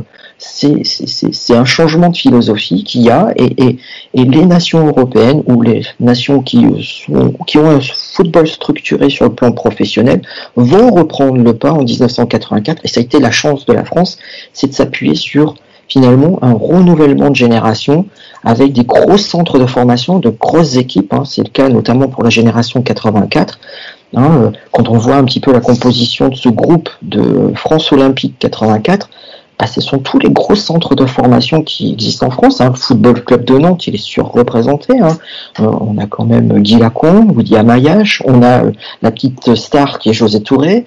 c'est un changement de philosophie qu'il y a, et les nations européennes ou les nations qui ont un football structuré sur le plan professionnel vont reprendre le pas en 1984, et ça a été la chance de la France, c'est de s'appuyer sur finalement un renouvellement de génération avec des gros centres de formation, de grosses équipes, hein. C'est le cas notamment pour la génération 84. Quand on voit un petit peu la composition de ce groupe de France Olympique 84, ce sont tous les gros centres de formation qui existent en France. Le Football Club de Nantes, il est surreprésenté. On a quand même Guy Lacombe, Willy Amayache, on a la petite star qui est José Touré.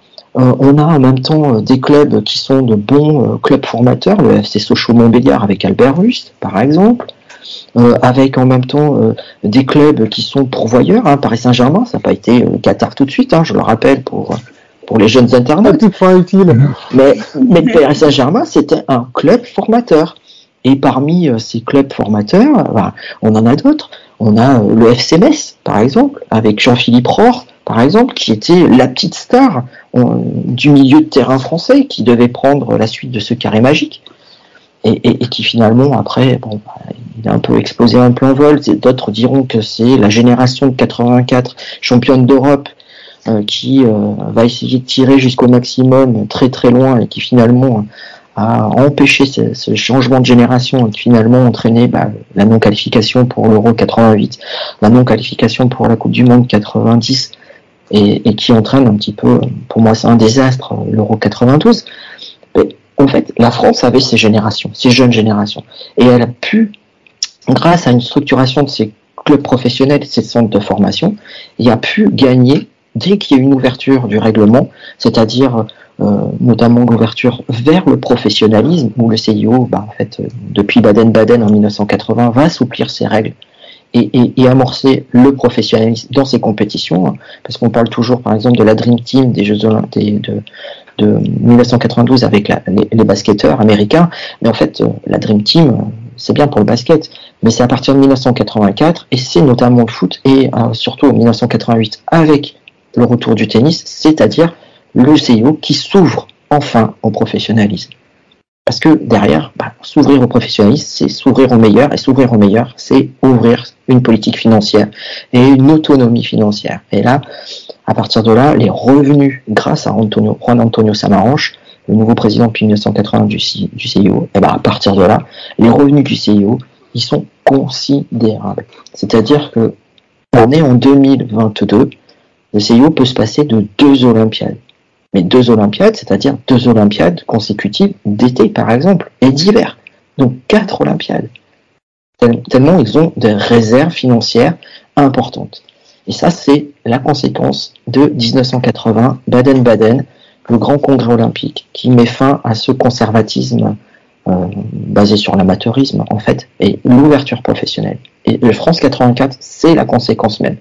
On a en même temps des clubs qui sont de bons clubs formateurs, le FC Sochaux-Montbéliard avec Albert Rust, par exemple, avec en même temps des clubs qui sont pourvoyeurs, Paris Saint-Germain, ça n'a pas été Qatar tout de suite, je le rappelle pour les jeunes internautes. Tout point utile. Mais Paris Saint-Germain, c'était un club formateur. Et parmi ces clubs formateurs, on en a d'autres. On a le FC Metz, par exemple, avec Jean-Philippe Rohr, par exemple, qui était la petite star du milieu de terrain français, qui devait prendre la suite de ce carré magique, et qui finalement, après, il a un peu explosé en plein vol. D'autres diront que c'est la génération de 84 championne d'Europe qui va essayer de tirer jusqu'au maximum, très très loin, et qui finalement a empêché ce changement de génération, et qui finalement entraîné la non-qualification pour l'Euro 88, la non-qualification pour la Coupe du Monde 90, et qui entraîne un petit peu, pour moi c'est un désastre, l'Euro 92. Mais en fait, la France avait ces jeunes générations, et elle a pu, grâce à une structuration de ces clubs professionnels, ces centres de formation, il a pu gagner dès qu'il y a une ouverture du règlement, c'est-à-dire notamment l'ouverture vers le professionnalisme, où le CIO, depuis Baden-Baden en 1980, va assouplir ses règles et amorcer le professionnalisme dans ses compétitions, parce qu'on parle toujours, par exemple, de la Dream Team des Jeux Olympiques de 1992 avec les basketteurs américains, mais en fait, la Dream Team, c'est bien pour le basket, mais c'est à partir de 1984, et c'est notamment le foot, et surtout en 1988 avec le retour du tennis, c'est-à-dire le CIO qui s'ouvre enfin au professionnalisme. Parce que derrière, s'ouvrir au professionnalisme, c'est s'ouvrir au meilleur, et s'ouvrir au meilleur, c'est ouvrir une politique financière et une autonomie financière. Et là, à partir de là, les revenus, grâce à Juan Antonio Samaranch, le nouveau président depuis 1980 du CIO, à partir de là, les revenus du CIO, ils sont considérables. C'est-à-dire que on est en 2022, le CIO peut se passer de 2 Olympiades. Mais 2 Olympiades, c'est-à-dire 2 Olympiades consécutives d'été, par exemple, et d'hiver. Donc 4 Olympiades. Tellement ils ont des réserves financières importantes. Et ça, c'est la conséquence de 1980, Baden-Baden, le grand congrès olympique, qui met fin à ce conservatisme basé sur l'amateurisme, en fait, et l'ouverture professionnelle. Et le France 84, c'est la conséquence même.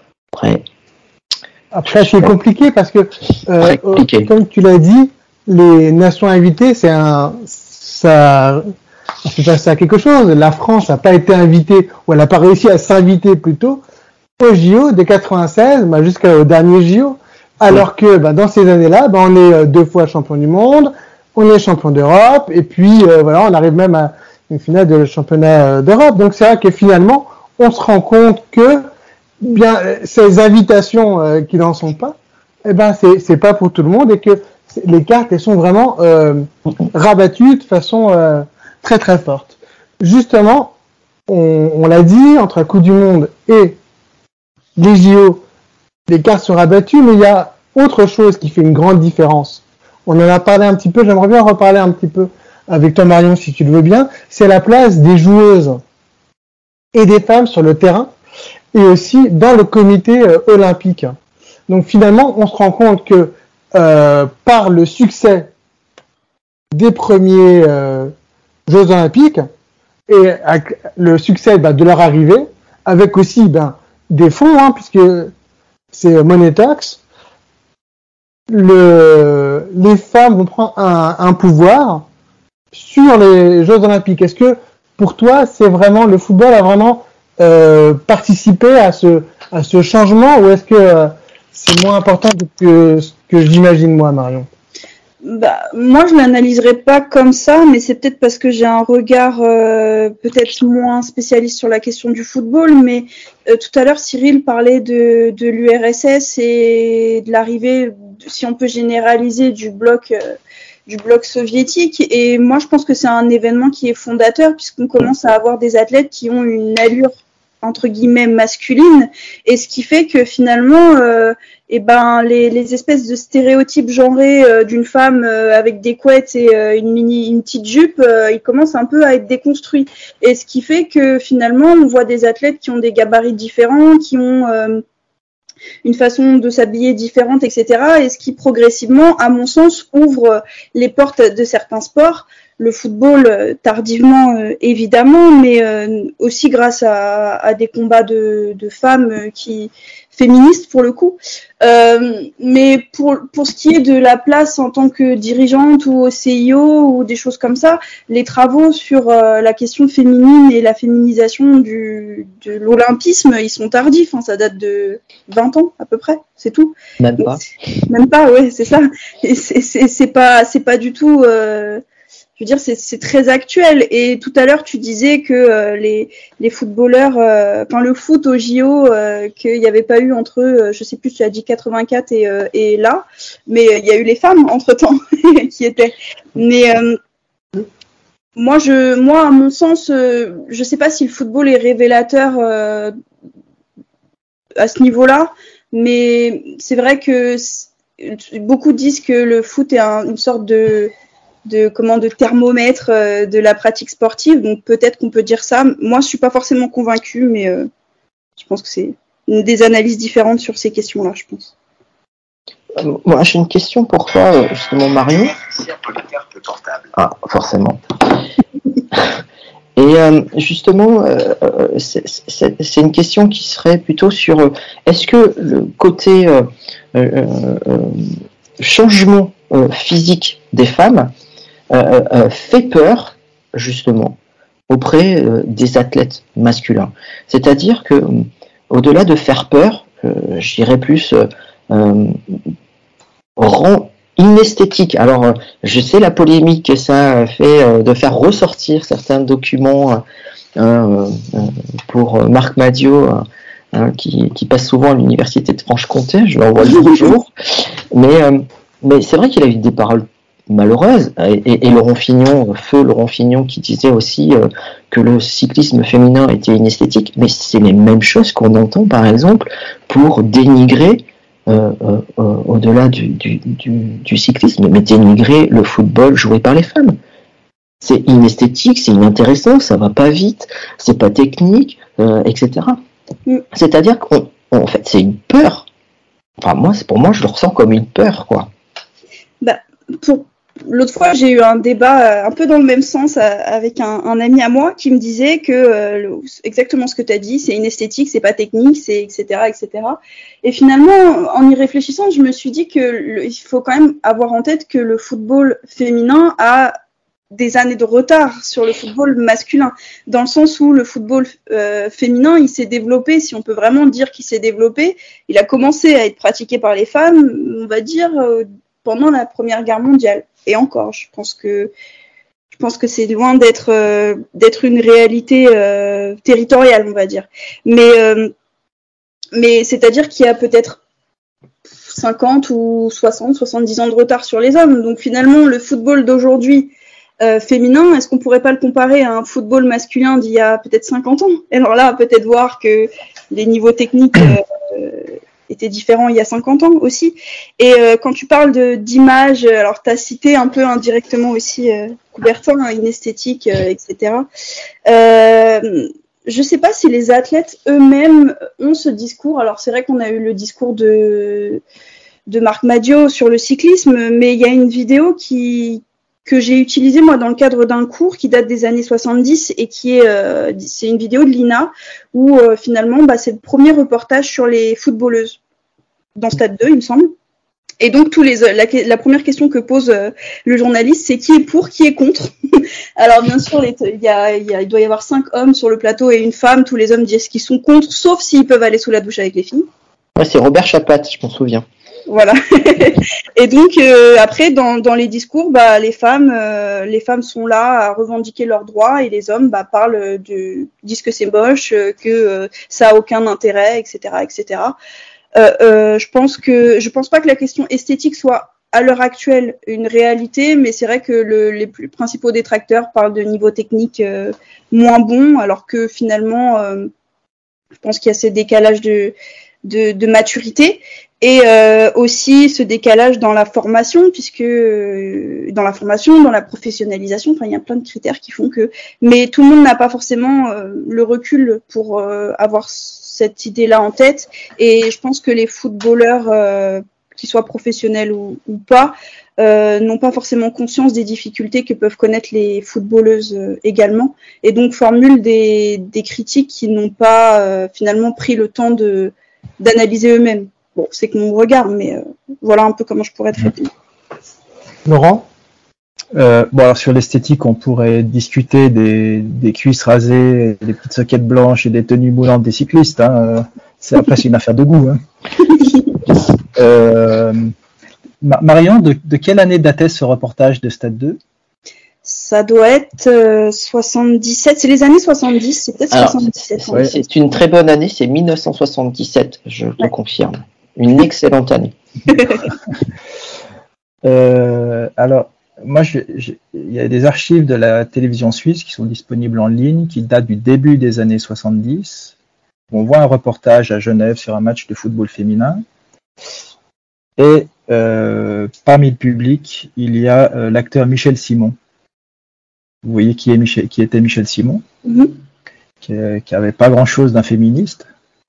Après, c'est compliqué parce que, comme tu l'as dit, les nations invitées, ça fait passer à quelque chose. La France n'a pas été invitée, ou elle n'a pas réussi à s'inviter plutôt, au JO de 96, jusqu'au dernier JO. Alors que, dans ces années-là, on est 2 fois champion du monde, on est champion d'Europe, et puis, on arrive même à une finale de championnat d'Europe. Donc, c'est vrai que finalement, on se rend compte que, ces invitations qui n'en sont pas, c'est pas pour tout le monde, et que les cartes, elles sont vraiment rabattues de façon très très forte. Justement, on l'a dit, entre la Coupe du Monde et les JO, les cartes sont rabattues, mais il y a autre chose qui fait une grande différence. On en a parlé un petit peu, j'aimerais bien en reparler un petit peu avec toi, Marion, si tu le veux bien. C'est la place des joueuses et des femmes sur le terrain, et aussi dans le comité olympique. Donc finalement, on se rend compte que par le succès des premiers Jeux Olympiques, et avec le succès de leur arrivée, avec aussi des fonds, puisque c'est Money Talks, les femmes vont prendre un pouvoir sur les Jeux Olympiques. Est-ce que pour toi, c'est vraiment le football a vraiment participé à à ce changement ou est-ce que c'est moins important que ce que j'imagine moi, Marion? Moi, je l'analyserai pas comme ça, mais c'est peut-être parce que j'ai un regard peut-être moins spécialiste sur la question du football. Mais tout à l'heure, Cyril parlait de l'URSS et de l'arrivée, si on peut généraliser, du bloc soviétique. Et moi, je pense que c'est un événement qui est fondateur, puisqu'on commence à avoir des athlètes qui ont une allure entre guillemets masculine, et ce qui fait que finalement les espèces de stéréotypes genrés d'une femme avec des couettes et une petite jupe, ils commencent un peu à être déconstruits, et ce qui fait que finalement on voit des athlètes qui ont des gabarits différents, qui ont une façon de s'habiller différente, etc. Et ce qui progressivement, à mon sens, ouvre les portes de certains sports. Le football, tardivement, évidemment, mais aussi grâce à des combats de femmes féministes, pour le coup. Mais pour ce qui est de la place en tant que dirigeante ou au CIO ou des choses comme ça, les travaux sur la question féminine et la féminisation de l'olympisme, ils sont tardifs, hein, ça date de 20 ans à peu près, c'est tout. Même pas. Même pas, ouais, c'est ça. Et c'est pas du tout... je veux dire, c'est très actuel. Et tout à l'heure, tu disais que les footballeurs, le foot au JO, qu'il n'y avait pas eu entre eux, je sais plus, tu as dit 84 et là, mais il y a eu les femmes entre-temps qui étaient. Mais moi, à mon sens, je sais pas si le football est révélateur à ce niveau-là, mais c'est vrai que beaucoup disent que le foot est une sorte de thermomètre de la pratique sportive, donc peut-être qu'on peut dire ça. Moi, je suis pas forcément convaincue, mais je pense que c'est des analyses différentes sur ces questions-là, je pense. Moi, j'ai une question pour toi, justement, Marion. Ah, forcément. Et justement, c'est une question qui serait plutôt sur est-ce que le côté changement physique des femmes fait peur, justement, auprès des athlètes masculins. C'est-à-dire que, au-delà de faire peur, je dirais plus rend inesthétique. Alors, je sais la polémique que ça fait de faire ressortir certains documents pour Marc Madiot, qui passe souvent à l'université de Franche-Comté, je l'envoie le bonjour, mais c'est vrai qu'il a eu des paroles malheureuse, et Laurent Fignon, feu Laurent Fignon, qui disait aussi que le cyclisme féminin était inesthétique, mais c'est les mêmes choses qu'on entend par exemple pour dénigrer au-delà du cyclisme, mais dénigrer le football joué par les femmes. C'est inesthétique, c'est inintéressant, ça va pas vite, c'est pas technique, etc. C'est-à-dire qu'en fait c'est une peur. Enfin pour moi je le ressens comme une peur, quoi. L'autre fois, j'ai eu un débat un peu dans le même sens avec un ami à moi qui me disait que exactement ce que tu as dit, c'est inesthétique, c'est pas technique, c'est etc., etc. Et finalement, en y réfléchissant, je me suis dit que il faut quand même avoir en tête que le football féminin a des années de retard sur le football masculin, dans le sens où le football féminin, il s'est développé, si on peut vraiment dire qu'il s'est développé, il a commencé à être pratiqué par les femmes, on va dire, pendant la Première Guerre mondiale. Et encore, je pense que c'est loin d'être une réalité territoriale, on va dire. Mais c'est-à-dire qu'il y a peut-être 50 ou 60, 70 ans de retard sur les hommes. Donc finalement, le football d'aujourd'hui féminin, est-ce qu'on pourrait pas le comparer à un football masculin d'il y a peut-être 50 ans? Et alors là, peut-être voir que les niveaux techniques étaient différents il y a 50 ans aussi. Et quand tu parles d'image, alors tu as cité un peu indirectement aussi Coubertin, inesthétique, etc. Je sais pas si les athlètes eux-mêmes ont ce discours. Alors c'est vrai qu'on a eu le discours de Marc Madiot sur le cyclisme, mais il y a une vidéo que j'ai utilisée moi dans le cadre d'un cours qui date des années 70 et c'est une vidéo de l'INA où finalement c'est le premier reportage sur les footballeuses dans Stade 2, il me semble. Et donc la première question que pose le journaliste, c'est qui est pour, qui est contre. Alors bien sûr, il doit y avoir 5 hommes sur le plateau et une femme. Tous les hommes disent qu'ils sont contre, sauf s'ils peuvent aller sous la douche avec les filles. Ouais, c'est Robert Chapat, je m'en souviens. Voilà. Et donc après, dans les discours, les femmes sont là à revendiquer leurs droits et les hommes disent que c'est moche, que ça a aucun intérêt, etc., etc. Je pense pas que la question esthétique soit à l'heure actuelle une réalité, mais c'est vrai que les plus principaux détracteurs parlent de niveau technique moins bon, alors que finalement, je pense qu'il y a ce décalage de maturité et aussi ce décalage dans la formation, puisque dans la professionnalisation, il y a plein de critères qui font que, mais tout le monde n'a pas forcément le recul pour avoir cette idée-là en tête, et je pense que les footballeurs qu'ils soient professionnels ou pas, n'ont pas forcément conscience des difficultés que peuvent connaître les footballeuses également, et donc formulent des critiques qui n'ont pas finalement pris le temps d'analyser eux-mêmes. Bon, c'est que mon regard, mais voilà un peu comment je pourrais traiter. Laurent ? Alors sur l'esthétique, on pourrait discuter des cuisses rasées, des petites soquettes blanches et des tenues moulantes des cyclistes. C'est après c'est une affaire de goût. Marion, de quelle année datait ce reportage de Stade 2 ? Ça doit être 77, c'est les années 70, c'est peut-être 77. Ouais, c'est une très bonne année, c'est 1977, je te confirme. Une excellente année. Alors, moi, il y a des archives de la télévision suisse qui sont disponibles en ligne, qui datent du début des années 70. On voit un reportage à Genève sur un match de football féminin. Et parmi le public, il y a l'acteur Michel Simon. Vous voyez qui était Michel Simon, qui avait pas grand-chose d'un féministe,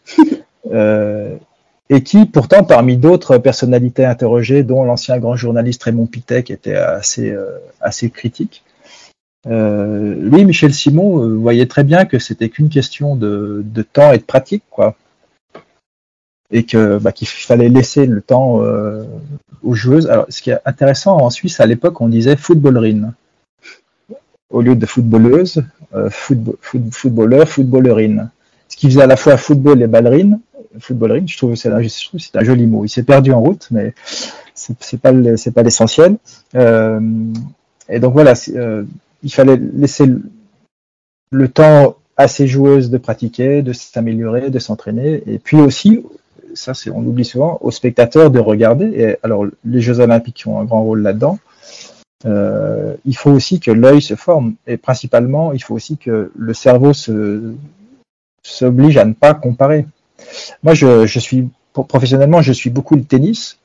et qui, pourtant, parmi d'autres personnalités interrogées, dont l'ancien grand journaliste Raymond Pittet, qui était assez critique, lui, Michel Simon, voyait très bien que c'était qu'une question de temps et de pratique, quoi. Et qu'il fallait laisser le temps aux joueuses. Alors, ce qui est intéressant, en Suisse, à l'époque, on disait footballerine. Au lieu de footballeuse, footballeur, footballerine. Ce qui faisait à la fois football et ballerine, footballerine, je trouve que c'est un joli mot. Il s'est perdu en route, mais c'est pas l'essentiel. Et donc voilà, il fallait laisser le temps à ces joueuses de pratiquer, de s'améliorer, de s'entraîner, et puis aussi, on l'oublie souvent, aux spectateurs de regarder. Et alors, les Jeux Olympiques ont un grand rôle là-dedans. Il faut aussi que l'œil se forme, et principalement, il faut aussi que le cerveau s'oblige à ne pas comparer. Moi, professionnellement, je suis beaucoup le tennis.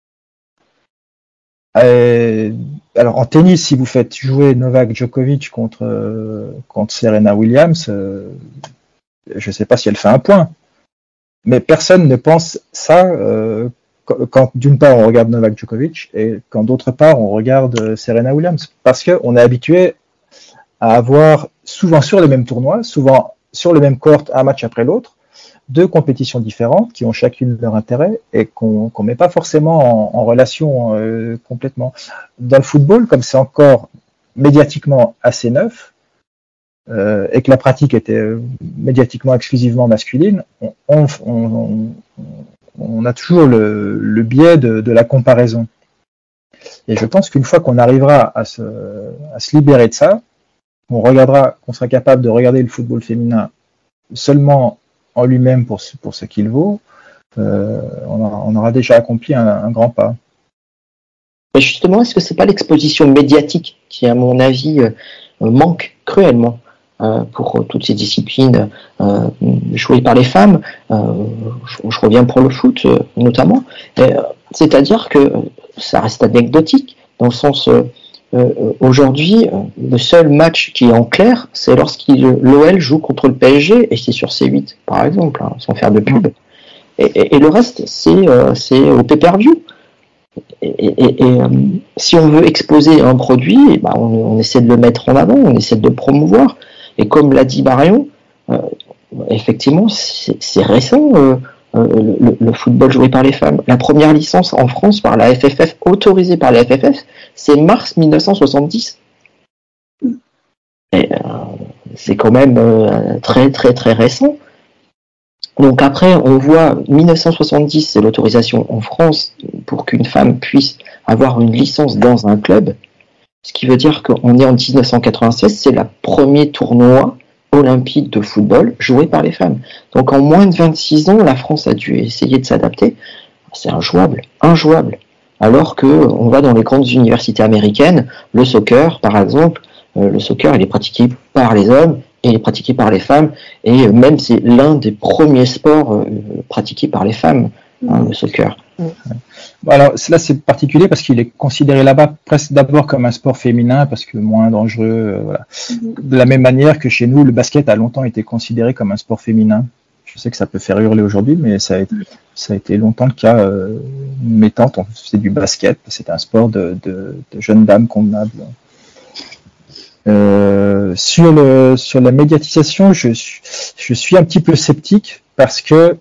Alors, en tennis, si vous faites jouer Novak Djokovic contre Serena Williams, je ne sais pas si elle fait un point. Mais personne ne pense ça quand d'une part on regarde Novak Djokovic et quand d'autre part on regarde Serena Williams, parce qu'on est habitué à avoir souvent sur les mêmes tournois, souvent sur le même court, un match après l'autre, deux compétitions différentes qui ont chacune leur intérêt et qu'on met pas forcément en relation complètement. Dans le football, comme c'est encore médiatiquement assez neuf, et que la pratique était médiatiquement exclusivement masculine, on a toujours le biais de la comparaison. Et je pense qu'une fois qu'on arrivera à se libérer de ça, qu'on sera capable de regarder le football féminin seulement en lui-même pour ce qu'il vaut, on aura déjà accompli un grand pas. Mais justement, est-ce que c'est pas l'exposition médiatique qui, à mon avis, manque cruellement pour toutes ces disciplines jouées par les femmes? Je reviens pour le foot notamment. C'est-à-dire que ça reste anecdotique, dans le sens aujourd'hui, le seul match qui est en clair, c'est l'OL joue contre le PSG, et c'est sur C8, par exemple, sans faire de pub. Et le reste, c'est au pay-per-view. Et si on veut exposer un produit, on essaie de le mettre en avant, on essaie de le promouvoir. Et comme l'a dit Marion, effectivement, c'est récent le football joué par les femmes. La première licence en France par la FFF, autorisée par la FFF, c'est mars 1970. Et, c'est quand même très très très récent. Donc après, on voit 1970, c'est l'autorisation en France pour qu'une femme puisse avoir une licence dans un club, ce qui veut dire qu'on est en 1996, c'est le premier tournoi olympique de football joué par les femmes. Donc en moins de 26 ans, la France a dû essayer de s'adapter. C'est injouable. Alors que on va dans les grandes universités américaines, le soccer, par exemple, le soccer, il est pratiqué par les hommes et il est pratiqué par les femmes, et même c'est l'un des premiers sports pratiqués par les femmes, le soccer. Alors là c'est particulier parce qu'il est considéré là-bas presque d'abord comme un sport féminin parce que moins dangereux, voilà. De la même manière que chez nous, le basket a longtemps été considéré comme un sport féminin. Je sais que ça peut faire hurler aujourd'hui, mais ça a été longtemps le cas. Mes tantes, on faisait du basket, c'est un sport de jeunes dames convenables. Sur la médiatisation, je suis un petit peu sceptique parce que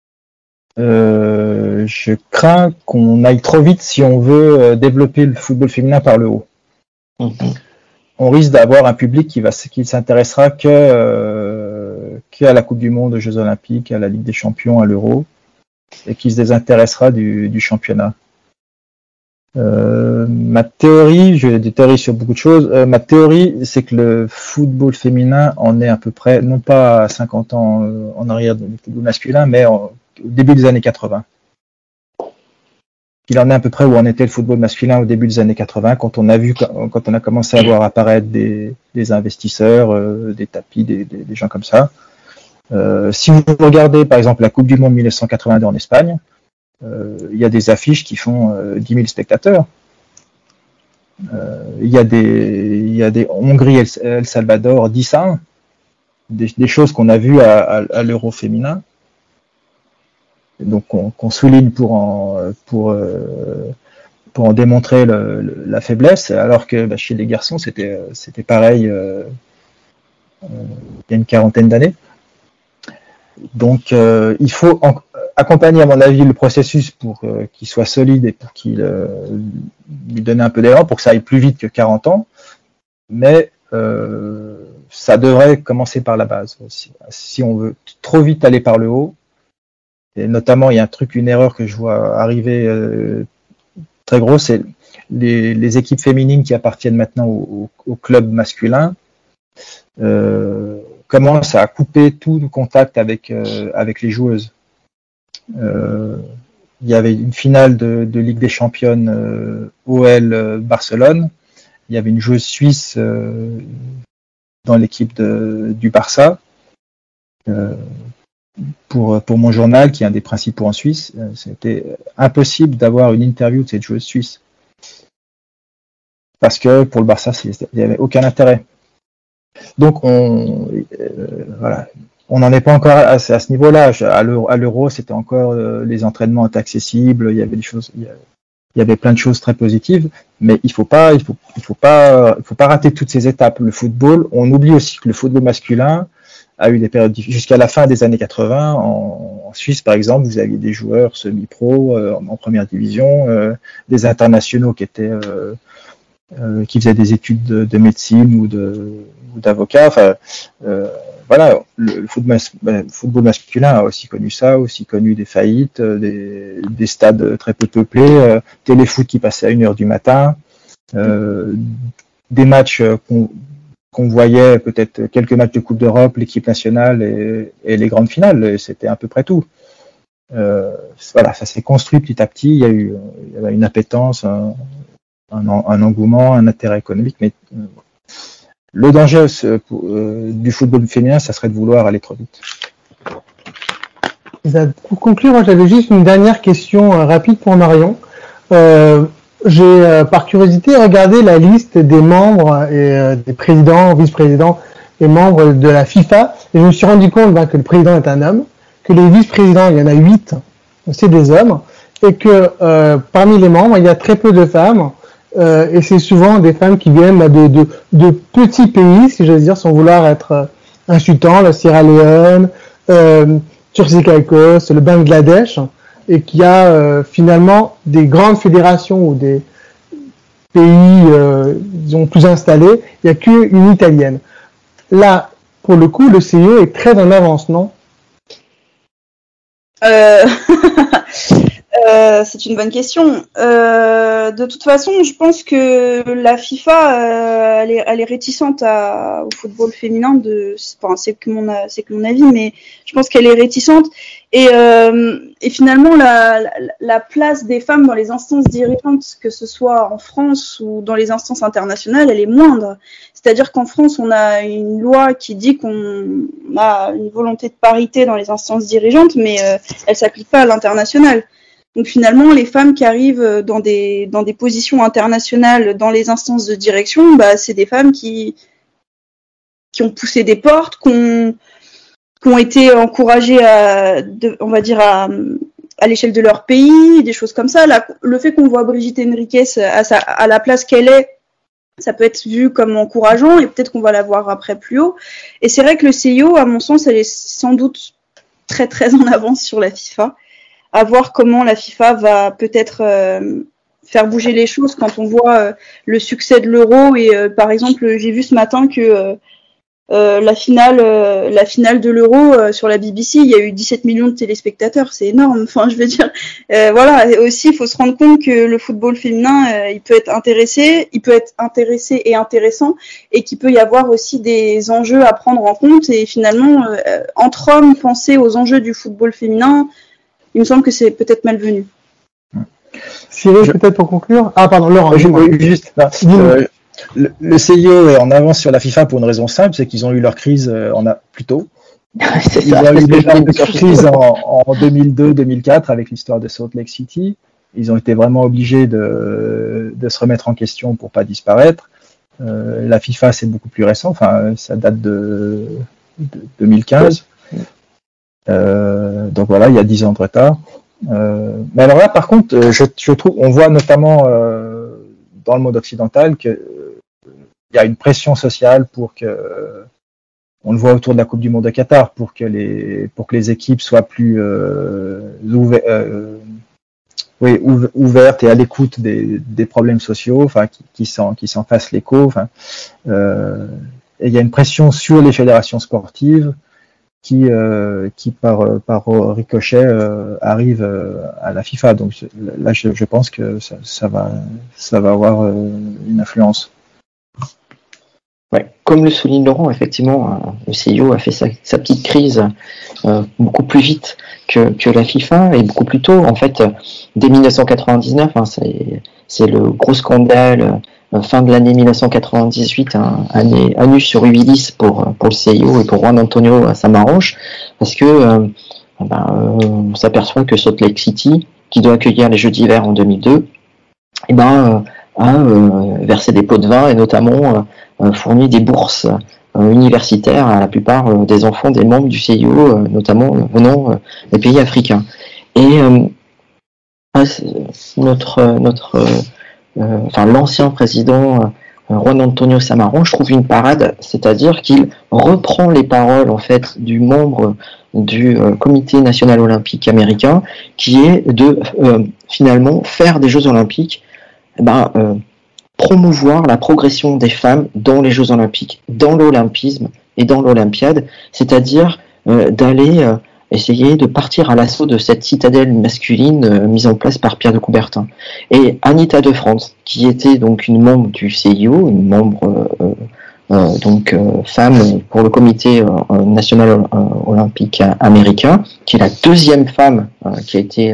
je crains qu'on aille trop vite si on veut développer le football féminin par le haut. On risque d'avoir un public qui s'intéressera qu'à la Coupe du Monde, aux Jeux Olympiques, à la Ligue des Champions, à l'Euro, et qui se désintéressera du championnat. Ma théorie, j'ai des théories sur beaucoup de choses. Ma théorie, c'est que le football féminin en est à peu près, non pas à 50 ans en arrière du football masculin, mais au début des années 80. Il en est à peu près où en était le football masculin au début des années 80, quand on a commencé à voir apparaître des investisseurs, des tapis, des gens comme ça. Si vous regardez par exemple la Coupe du Monde 1982 en Espagne, il y a des affiches qui font 10 000 spectateurs. Il y a des Hongrie, El Salvador, 10-1, des choses qu'on a vues à l'Euro féminin. Donc qu'on souligne pour en démontrer la faiblesse, alors que chez les garçons c'était pareil il y a une quarantaine d'années. Donc il faut accompagner à mon avis le processus pour qu'il soit solide et pour qu'il lui donne un peu d'élan pour que ça aille plus vite que 40 ans, mais ça devrait commencer par la base. Si on veut trop vite aller par le haut, et notamment, il y a une erreur que je vois arriver très grosse, c'est les équipes féminines qui appartiennent maintenant au club masculin commencent à couper tout contact avec les joueuses. Il y avait une finale de Ligue des Championnes OL Barcelone. Il y avait une joueuse suisse dans l'équipe du Barça. Pour mon journal, qui est un des principaux en Suisse, c'était impossible d'avoir une interview de cette joueuse suisse. Parce que pour le Barça, il n'y avait aucun intérêt. Donc, on n'en est pas encore à ce niveau-là. À l'Euro, c'était encore les entraînements étaient accessibles, il y avait plein de choses très positives, mais il faut pas rater toutes ces étapes. Le football, on oublie aussi que le football masculin a eu des périodes jusqu'à la fin des années 80. En Suisse, par exemple, vous aviez des joueurs semi-pro en première division, des internationaux qui faisaient des études de médecine ou d'avocat. Enfin, voilà, le football masculin a aussi connu ça, aussi connu des faillites, des stades très peu peuplés, téléfoot qui passait à 1h du matin, des matchs qu'on voyait, peut-être quelques matchs de Coupe d'Europe, l'équipe nationale et les grandes finales, et c'était à peu près tout. Voilà, ça s'est construit petit à petit, il y avait une appétence, un engouement, un intérêt économique, mais le danger du football féminin, ça serait de vouloir aller trop vite. Pour conclure, moi j'avais juste une dernière question rapide pour Marion. J'ai par curiosité regardé la liste des membres et des présidents, vice-présidents et membres de la FIFA, et je me suis rendu compte que le président est un homme, que les vice-présidents, il y en a 8, c'est des hommes, et que parmi les membres, il y a très peu de femmes, et c'est souvent des femmes qui viennent de petits pays, si j'ose dire, sans vouloir être insultant, la Sierra Leone, Turquie, Caïcos, le Bangladesh, et qu'il y a finalement des grandes fédérations ou pays disons, plus installés, il n'y a qu'une italienne. Là, pour le coup, le CIO est très en avance, non? C'est une bonne question. De toute façon, je pense que la FIFA, elle est réticente au football féminin. C'est que mon avis, mais je pense qu'elle est réticente. Et finalement, la place des femmes dans les instances dirigeantes, que ce soit en France ou dans les instances internationales, elle est moindre. C'est-à-dire qu'en France, on a une loi qui dit qu'on a une volonté de parité dans les instances dirigeantes, mais elle s'applique pas à l'international. Donc finalement, les femmes qui arrivent dans des positions internationales, dans les instances de direction, c'est des femmes qui ont poussé des portes, qui ont été encouragées à l'échelle de leur pays, des choses comme ça. Là, le fait qu'on voit Brigitte Henriques à la place qu'elle est, ça peut être vu comme encourageant et peut-être qu'on va la voir après plus haut. Et c'est vrai que le CIO, à mon sens, elle est sans doute très très en avance sur la FIFA. À voir comment la FIFA va peut-être faire bouger les choses quand on voit le succès de l'Euro et par exemple j'ai vu ce matin que la finale de l'Euro sur la BBC, il y a eu 17 millions de téléspectateurs, c'est énorme. Enfin, je veux dire, voilà. Et aussi, il faut se rendre compte que le football féminin, il peut être intéressé et intéressant, et qu'il peut y avoir aussi des enjeux à prendre en compte. Et finalement, entre hommes, penser aux enjeux du football féminin, il me semble que c'est peut-être malvenu. Cyril, peut-être pour conclure. Ah, pardon, Laurent. Juste. Le CIO est en avance sur la FIFA pour une raison simple, c'est qu'ils ont eu leur crise plus tôt. Ils ont eu une crise en 2002-2004 avec l'histoire de Salt Lake City. Ils ont été vraiment obligés de se remettre en question pour pas disparaître. La FIFA, c'est beaucoup plus récent. Enfin, ça date de 2015. Donc voilà, il y a 10 ans de retard. Mais alors là, par contre, je trouve, on voit notamment dans le monde occidental que il y a une pression sociale pour que, on le voit autour de la Coupe du Monde de Qatar, pour que les équipes soient plus ouvertes et à l'écoute des problèmes sociaux, enfin qui s'en fassent l'écho. Enfin, et il y a une pression sur les fédérations sportives qui par ricochet arrive à la FIFA. Donc là, je pense que ça va avoir une influence. Ouais, comme le souligne Laurent, effectivement, le CIO a fait sa petite crise beaucoup plus vite que la FIFA et beaucoup plus tôt. En fait, dès 1999, c'est le gros scandale. Fin de l'année 1998, année sur Ubilis pour le CIO et pour Juan Antonio Samaranch, parce que on s'aperçoit que Salt Lake City, qui doit accueillir les Jeux d'hiver en 2002, a versé des pots de vin et notamment fourni des bourses universitaires à la plupart des enfants des membres du CIO, notamment venant des pays africains. Et l'ancien président Juan Antonio Samaranch trouve une parade, c'est-à-dire qu'il reprend les paroles en fait du membre du Comité national olympique américain, qui est de finalement faire des Jeux olympiques, promouvoir la progression des femmes dans les Jeux olympiques, dans l'olympisme et dans l'olympiade, c'est-à-dire d'aller essayer de partir à l'assaut de cette citadelle masculine mise en place par Pierre de Coubertin. Et Anita de France, qui était donc une membre du CIO, une membre femme pour le Comité national olympique américain, qui est la deuxième femme qui a été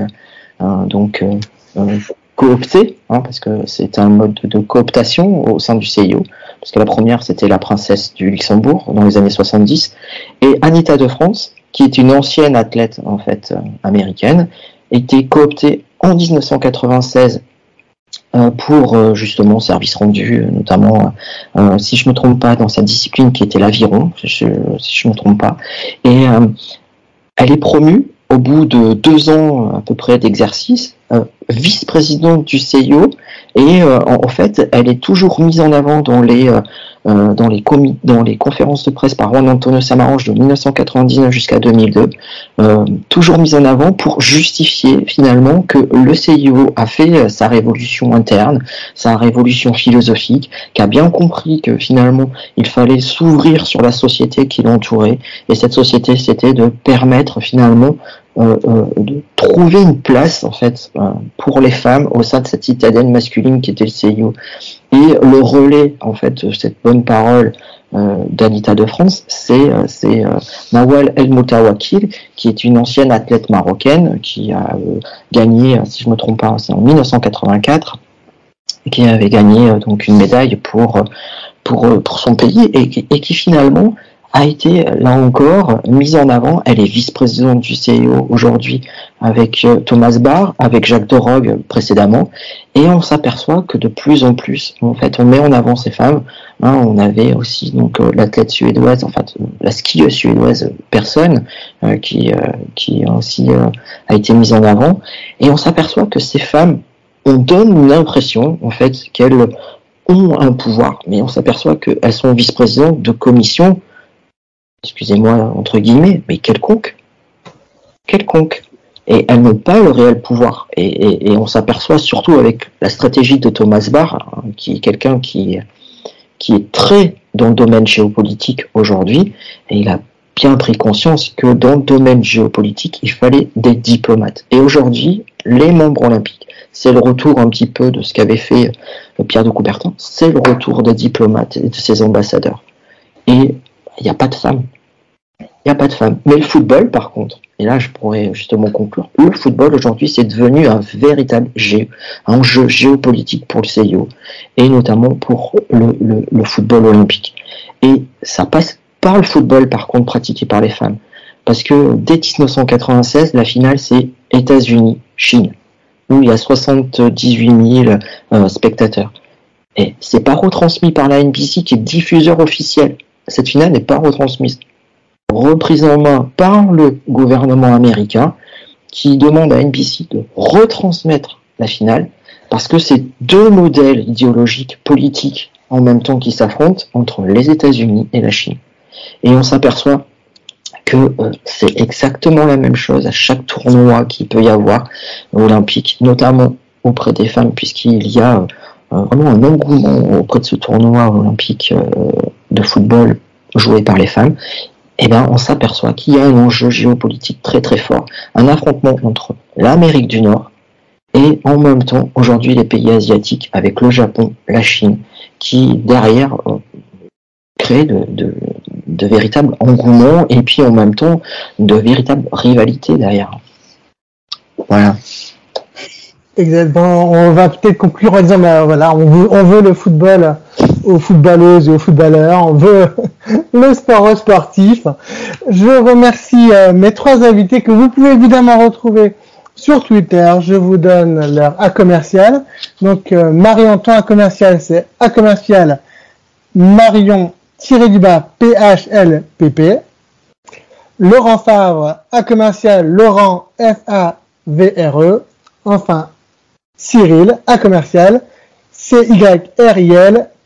cooptée, parce que c'est un mode de cooptation au sein du CIO, parce que la première c'était la princesse du Luxembourg dans les années 70, et Anita de France, qui est une ancienne athlète en fait américaine, était cooptée en 1996 pour justement service rendu, notamment si je me trompe pas dans sa discipline qui était l'aviron, si je me trompe pas, et elle est promue au bout de 2 ans à peu près d'exercice vice-présidente du CIO et en fait, elle est toujours mise en avant dans les conférences de presse par Juan Antonio Samaranch de 1999 jusqu'à 2002, toujours mise en avant pour justifier finalement que le CIO a fait sa révolution interne, sa révolution philosophique, qui a bien compris que finalement il fallait s'ouvrir sur la société qui l'entourait, et cette société c'était de permettre finalement de trouver une place en fait pour les femmes au sein de cette citadelle masculine qui était le CIO. Et le relais en fait de cette bonne parole d'Anita de France, c'est Nawal El Moutawakil, qui est une ancienne athlète marocaine qui a gagné, si je me trompe pas, c'est en 1984, qui avait gagné donc une médaille pour son pays et qui finalement a été, là encore, mise en avant. Elle est vice-présidente du CIO aujourd'hui avec Thomas Barr, avec Jacques de Rogue précédemment, et on s'aperçoit que de plus en plus, en fait, on met en avant ces femmes. On avait aussi donc l'athlète suédoise, enfin la skieuse suédoise Persson, qui aussi a été mise en avant, et on s'aperçoit que ces femmes, on donne l'impression, en fait, qu'elles ont un pouvoir, mais on s'aperçoit qu'elles sont vice-présidentes de commissions, excusez-moi, entre guillemets, mais quelconque. Et elles n'ont pas le réel pouvoir. Et on s'aperçoit surtout avec la stratégie de Thomas Barr, qui est quelqu'un qui est très dans le domaine géopolitique aujourd'hui, et il a bien pris conscience que dans le domaine géopolitique, il fallait des diplomates. Et aujourd'hui, les membres olympiques, c'est le retour un petit peu de ce qu'avait fait Pierre de Coubertin, c'est le retour des diplomates et de ses ambassadeurs. Et il n'y a pas de femmes. Mais le football, par contre, et là je pourrais justement conclure, le football aujourd'hui c'est devenu un véritable enjeu géopolitique pour le CIO, et notamment pour le football olympique. Et ça passe par le football, par contre, pratiqué par les femmes. Parce que dès 1996, la finale c'est États-Unis-Chine, où il y a 78 000 spectateurs. Et c'est pas retransmis par la NBC qui est diffuseur officiel. Cette finale n'est pas retransmise. Reprise en main par le gouvernement américain qui demande à NBC de retransmettre la finale parce que c'est deux modèles idéologiques, politiques en même temps qui s'affrontent entre les États-Unis et la Chine. Et on s'aperçoit que c'est exactement la même chose à chaque tournoi qu'il peut y avoir olympique, notamment auprès des femmes, puisqu'il y a vraiment un engouement auprès de ce tournoi olympique de football joué par les femmes. Et bien, on s'aperçoit qu'il y a un enjeu géopolitique très très fort, un affrontement entre l'Amérique du Nord et en même temps, aujourd'hui, les pays asiatiques avec le Japon, la Chine, qui derrière créent de véritables engouements et puis en même temps de véritables rivalités derrière. Voilà. Exactement. On va peut-être conclure en disant, voilà, on veut le football aux footballeuses et aux footballeurs, on veut le sport aux sportifs. Je remercie mes trois invités que vous pouvez évidemment retrouver sur Twitter. Je vous donne leur A commercial. Donc Marie-Anton A commercial, c'est A commercial Marion-PHLPP. Laurent Favre A commercial Laurent FAVRE. Enfin Cyril A commercial CYRIL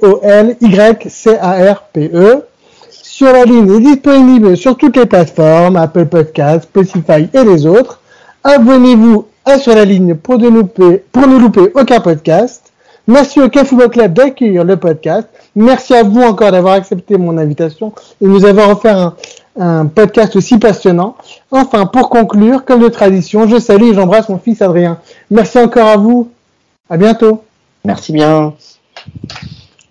POLYCARPE. Sur la ligne est disponible sur toutes les plateformes, Apple Podcasts, Spotify et les autres. Abonnez-vous à Sur la ligne pour ne louper aucun podcast. Merci au Café Football Club d'accueillir le podcast. Merci à vous encore d'avoir accepté mon invitation et nous avoir offert un podcast aussi passionnant. Enfin, pour conclure, comme de tradition, je salue et j'embrasse mon fils Adrien. Merci encore à vous. À bientôt. Merci bien.